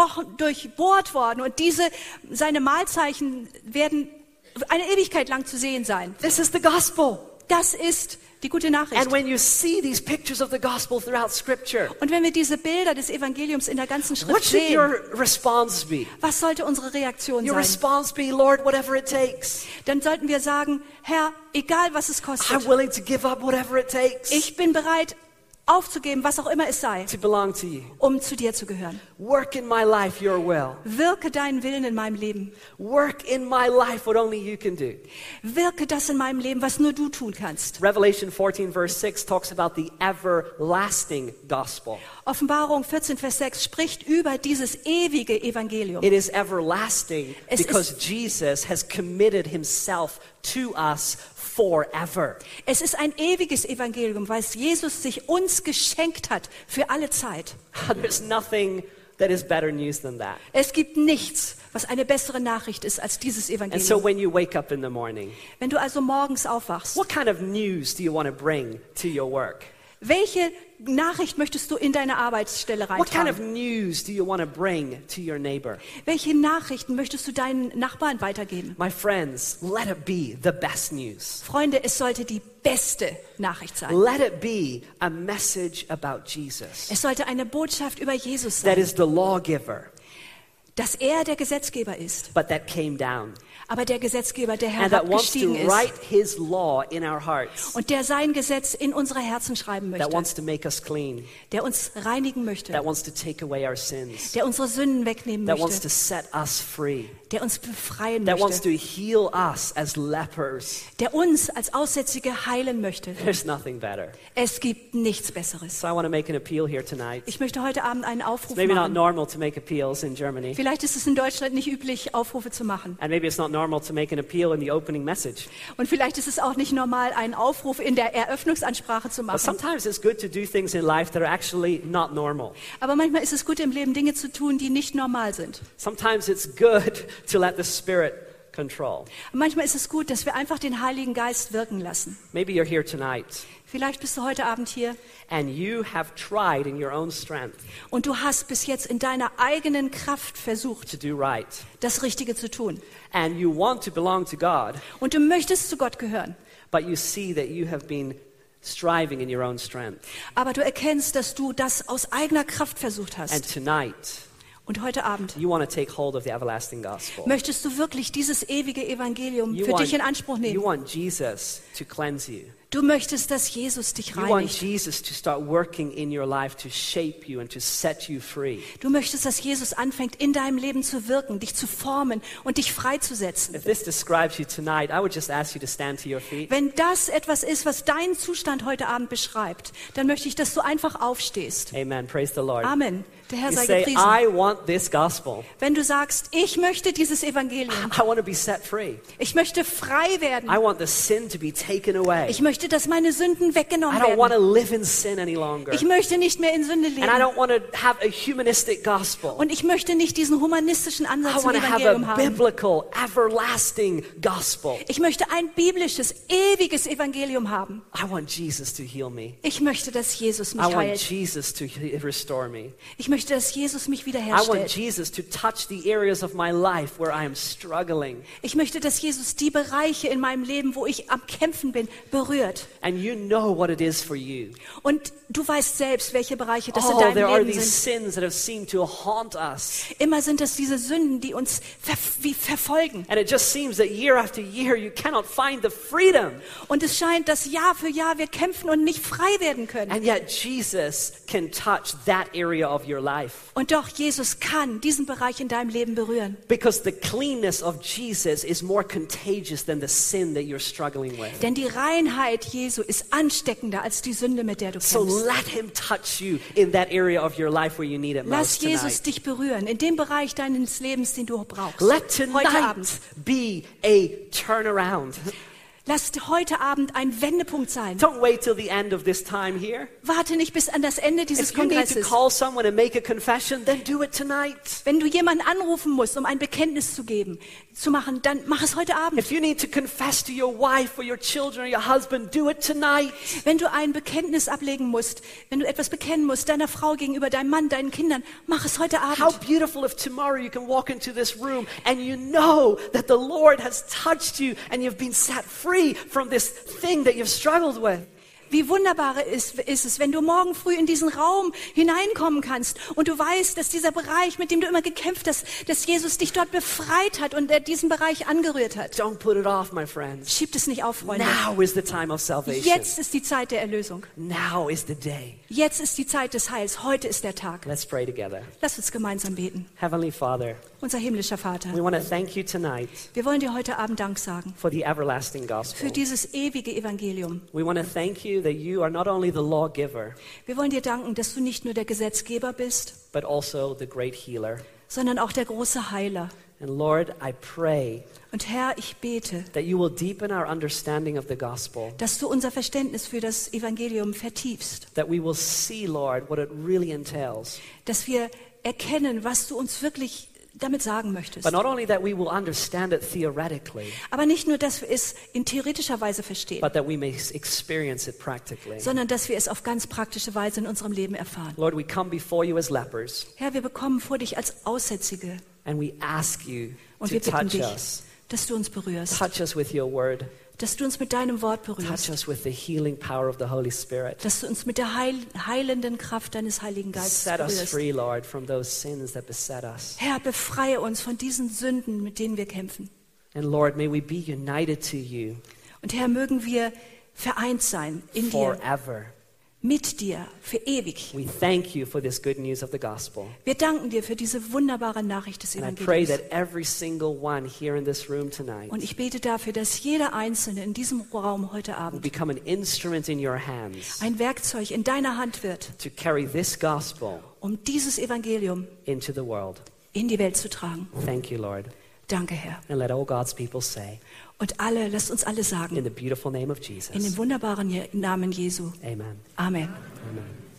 durchbohrt worden und seine Malzeichen werden eine Ewigkeit lang zu sehen sein. This is the gospel. Das ist die gute Nachricht. And when you see these pictures of the gospel throughout scripture, Und wenn wir diese Bilder des Evangeliums in der ganzen what Schrift should sehen, your response be? was sollte unsere Reaktion Your sein? response be, Lord, whatever it takes. Dann sollten wir sagen, Herr, egal was es I'm kostet, willing to give up whatever it takes ich bin bereit aufzugeben, was auch immer es sei, to belong to you. um zu dir zu gehören. Work in my life your will. Wirke deinen Willen in meinem Leben. Work in my life what only you can do. Wirke das in meinem Leben, was nur du tun kannst. Revelation 14 verse 6 talks about the everlasting gospel. Offenbarung 14, Vers 6 spricht über dieses ewige Evangelium. It is everlasting Es because Jesus has committed himself to us forever. Es ist ein ewiges Evangelium, weil Jesus sich uns geschenkt hat für alle Zeit. There's nothing that is better news than that. Es gibt nichts, was eine bessere Nachricht ist als dieses And so Evangelium. when you wake up in the morning, Wenn du also morgens aufwachst, what kind of news do you want to bring to your work? welche Nachricht möchtest du in deine Arbeitsstelle What kind of reintragen? news do you want to bring to your neighbor? Welche Nachrichten möchtest du deinen Nachbarn weitergeben? My friends, let it be the best news. Freunde, es sollte die beste Nachricht sein. Let it be a message about Jesus. Es sollte eine Botschaft über Jesus That sein, is the lawgiver, dass er der Gesetzgeber ist, but that came down. aber der Gesetzgeber, der And that wants to herabgestiegen ist write his law in our hearts. und der sein Gesetz in unsere Herzen schreiben That möchte, wants to make us clean. der uns reinigen möchte, That wants to take away our sins. der unsere Sünden wegnehmen That wants to möchte, set us free. der uns befreien That wants to möchte, heal us as lepers. der uns als Aussätzige heilen möchte. There's nothing better. Es gibt nichts Besseres. So I want to make an appeal here tonight. Ich möchte heute Abend einen Aufruf It's maybe not machen. normal to make appeals in Germany. Vielleicht ist es in Deutschland nicht üblich, Aufrufe zu machen. And maybe it's not normal to make an appeal in the opening message. Und vielleicht ist es auch nicht normal, einen Aufruf in der Eröffnungsansprache zu But machen. sometimes it's good to do things in life that are actually not normal. Aber manchmal ist es gut, im Leben Dinge zu tun, die nicht normal sind. Sometimes it's good to let the Spirit control. Und manchmal ist es gut, dass wir einfach den Heiligen Geist wirken lassen. Maybe you're here tonight Vielleicht bist du heute Abend hier and you have tried in your own strength und du hast bis jetzt in deiner eigenen Kraft versucht, to do right. das Richtige zu tun. And you want to belong to God, Und du möchtest zu Gott gehören. but you see that you have been striving in your own strength. Aber du erkennst, dass du das aus eigener Kraft versucht And hast. tonight, Und heute Abend you want to take hold of the everlasting gospel. möchtest du wirklich dieses ewige Evangelium für dich in Anspruch you nehmen. want Jesus to cleanse you. Du möchtest, dass Jesus dich You want reinigt. Jesus to start working in your life to shape you and to set you free. Du möchtest, dass Jesus anfängt, in deinem Leben zu wirken, dich zu formen und dich freizusetzen. If this describes you tonight, I would just ask you to stand to your feet. Wenn das etwas ist, was deinen Zustand heute Abend beschreibt, dann möchte ich, dass du einfach aufstehst. Amen. Praise the Lord. Amen. Der Herr You sei say, gepriesen. I want this gospel. Wenn du sagst, ich möchte dieses Evangelium, I want to be set free. ich möchte frei werden, I want the sin to be taken away. ich möchte möchte, dass meine Sünden I weggenommen don't want werden. to live in sin any longer. Ich möchte nicht mehr in Sünde And I leben. don't want to have a humanistic gospel. Und ich möchte nicht diesen humanistischen I Ansatz zum want to have Evangelium a haben. biblical, everlasting gospel. Ich möchte ein biblisches, ewiges Evangelium haben. I want Jesus to heal me. Ich möchte, dass Jesus mich I want heilt. Jesus to restore me. Ich möchte, dass Jesus mich I want wiederherstellt. Jesus to touch the areas of my life where I am struggling. Ich möchte, dass Jesus die Bereiche in meinem Leben, wo ich am Kämpfen bin, berührt. And you know what it is for you. Und du weißt selbst, welche Bereiche das in Oh, there are deinem Leben these sind. sins that have seemed to haunt us. Immer sind das diese Sünden, die uns wie verfolgen. And it just seems that year after year you cannot find the freedom. Und es scheint, dass Jahr für Jahr wir kämpfen und nicht frei werden können. And yet Jesus can touch that area of your life. Und doch, Jesus kann diesen Bereich in deinem Leben berühren. Because the cleanness of Jesus is more contagious than the sin that you're struggling with. Denn die Reinheit Jesu ist ansteckender als die Sünde, mit der du So kämpfst. let him touch you in that area of your life where you need it Lass most Jesus tonight. dich berühren, in dem Bereich deines Lebens, den du brauchst. Let Heute tonight Abend. be a turnaround. Lass heute Abend ein Wendepunkt sein. Don't wait till the end of this time here. Warte nicht bis an das Ende dieses If you need to Kongresses. call someone and make a confession, then do it tonight. Wenn du jemanden anrufen musst, um ein Bekenntnis zu machen, dann mach es heute Abend. If you need to confess to your wife or your children or your husband, do it tonight. Wenn du ein Bekenntnis ablegen musst, wenn du etwas bekennen musst, deiner Frau gegenüber, deinem Mann, deinen Kindern, mach es heute How Abend. beautiful if tomorrow you can walk into this room and you know that the Lord has touched you and you've been set free from this thing that you've struggled with. Wie wunderbar ist es, wenn du morgen früh in diesen Raum hineinkommen kannst und du weißt, dass dieser Bereich, mit dem du immer gekämpft hast, dass Jesus dich dort befreit hat und er diesen Bereich angerührt hat. Don't put it off, my friends. Schiebt es nicht auf, Freunde. Now is the time of salvation. Jetzt ist die Zeit der Erlösung. Now is the day. Jetzt ist die Zeit des Heils. Heute ist der Tag. Let's pray together. Lass uns gemeinsam beten. Heavenly Father, Unser himmlischer Vater, we want to thank you tonight wir wollen dir heute Abend Dank sagen for the everlasting für gospel. dieses ewige Evangelium. We want to thank you that you are not only the lawgiver, Wir wollen dir danken, dass du nicht nur der Gesetzgeber bist, but also the great healer. sondern auch der große Heiler. And Lord, I pray Und Herr, ich bete, that you will deepen our understanding of the gospel, dass du unser Verständnis für das Evangelium vertiefst, that we will see, Lord, what it really entails. dass wir erkennen, was du uns wirklich damit sagen möchtest. But not only that we will understand it theoretically, Aber nicht nur, dass wir es in theoretischer Weise verstehen, but that we may experience it practically. sondern dass wir es auf ganz praktische Weise in unserem Leben erfahren. Lord, we come before you as lepers, Herr, wir bekommen vor dich als Aussätzige and we ask you und to wir bitten touch dich, us. dass du uns berührst, Touch us with your word. dass du uns mit deinem Wort Touch berührst, us with the healing power of the Holy Spirit. dass du uns mit der heilenden Kraft deines Heiligen Geistes Set us berührst. free, Lord, from those sins that beset us. Herr, befreie uns von diesen Sünden, mit denen wir kämpfen. And Lord, may we be united to you Und Herr, mögen wir vereint sein in dir, forever. mit dir, für ewig. We thank you for this good news of the gospel. Wir danken dir für diese wunderbare Nachricht des And I pray Evangeliums. that every single one here in this room tonight Und ich bete dafür, dass jeder Einzelne in diesem Raum heute will Abend become an instrument in your hands ein Werkzeug in deiner Hand wird, to carry this gospel um dieses Evangelium into the world. in die Welt zu tragen. Thank you, Lord. Danke, Herr. And let all God's people say, Und lasst uns alle in sagen, the beautiful name of in dem Jesus, wunderbaren Namen Jesu. amen. Amen. Amen.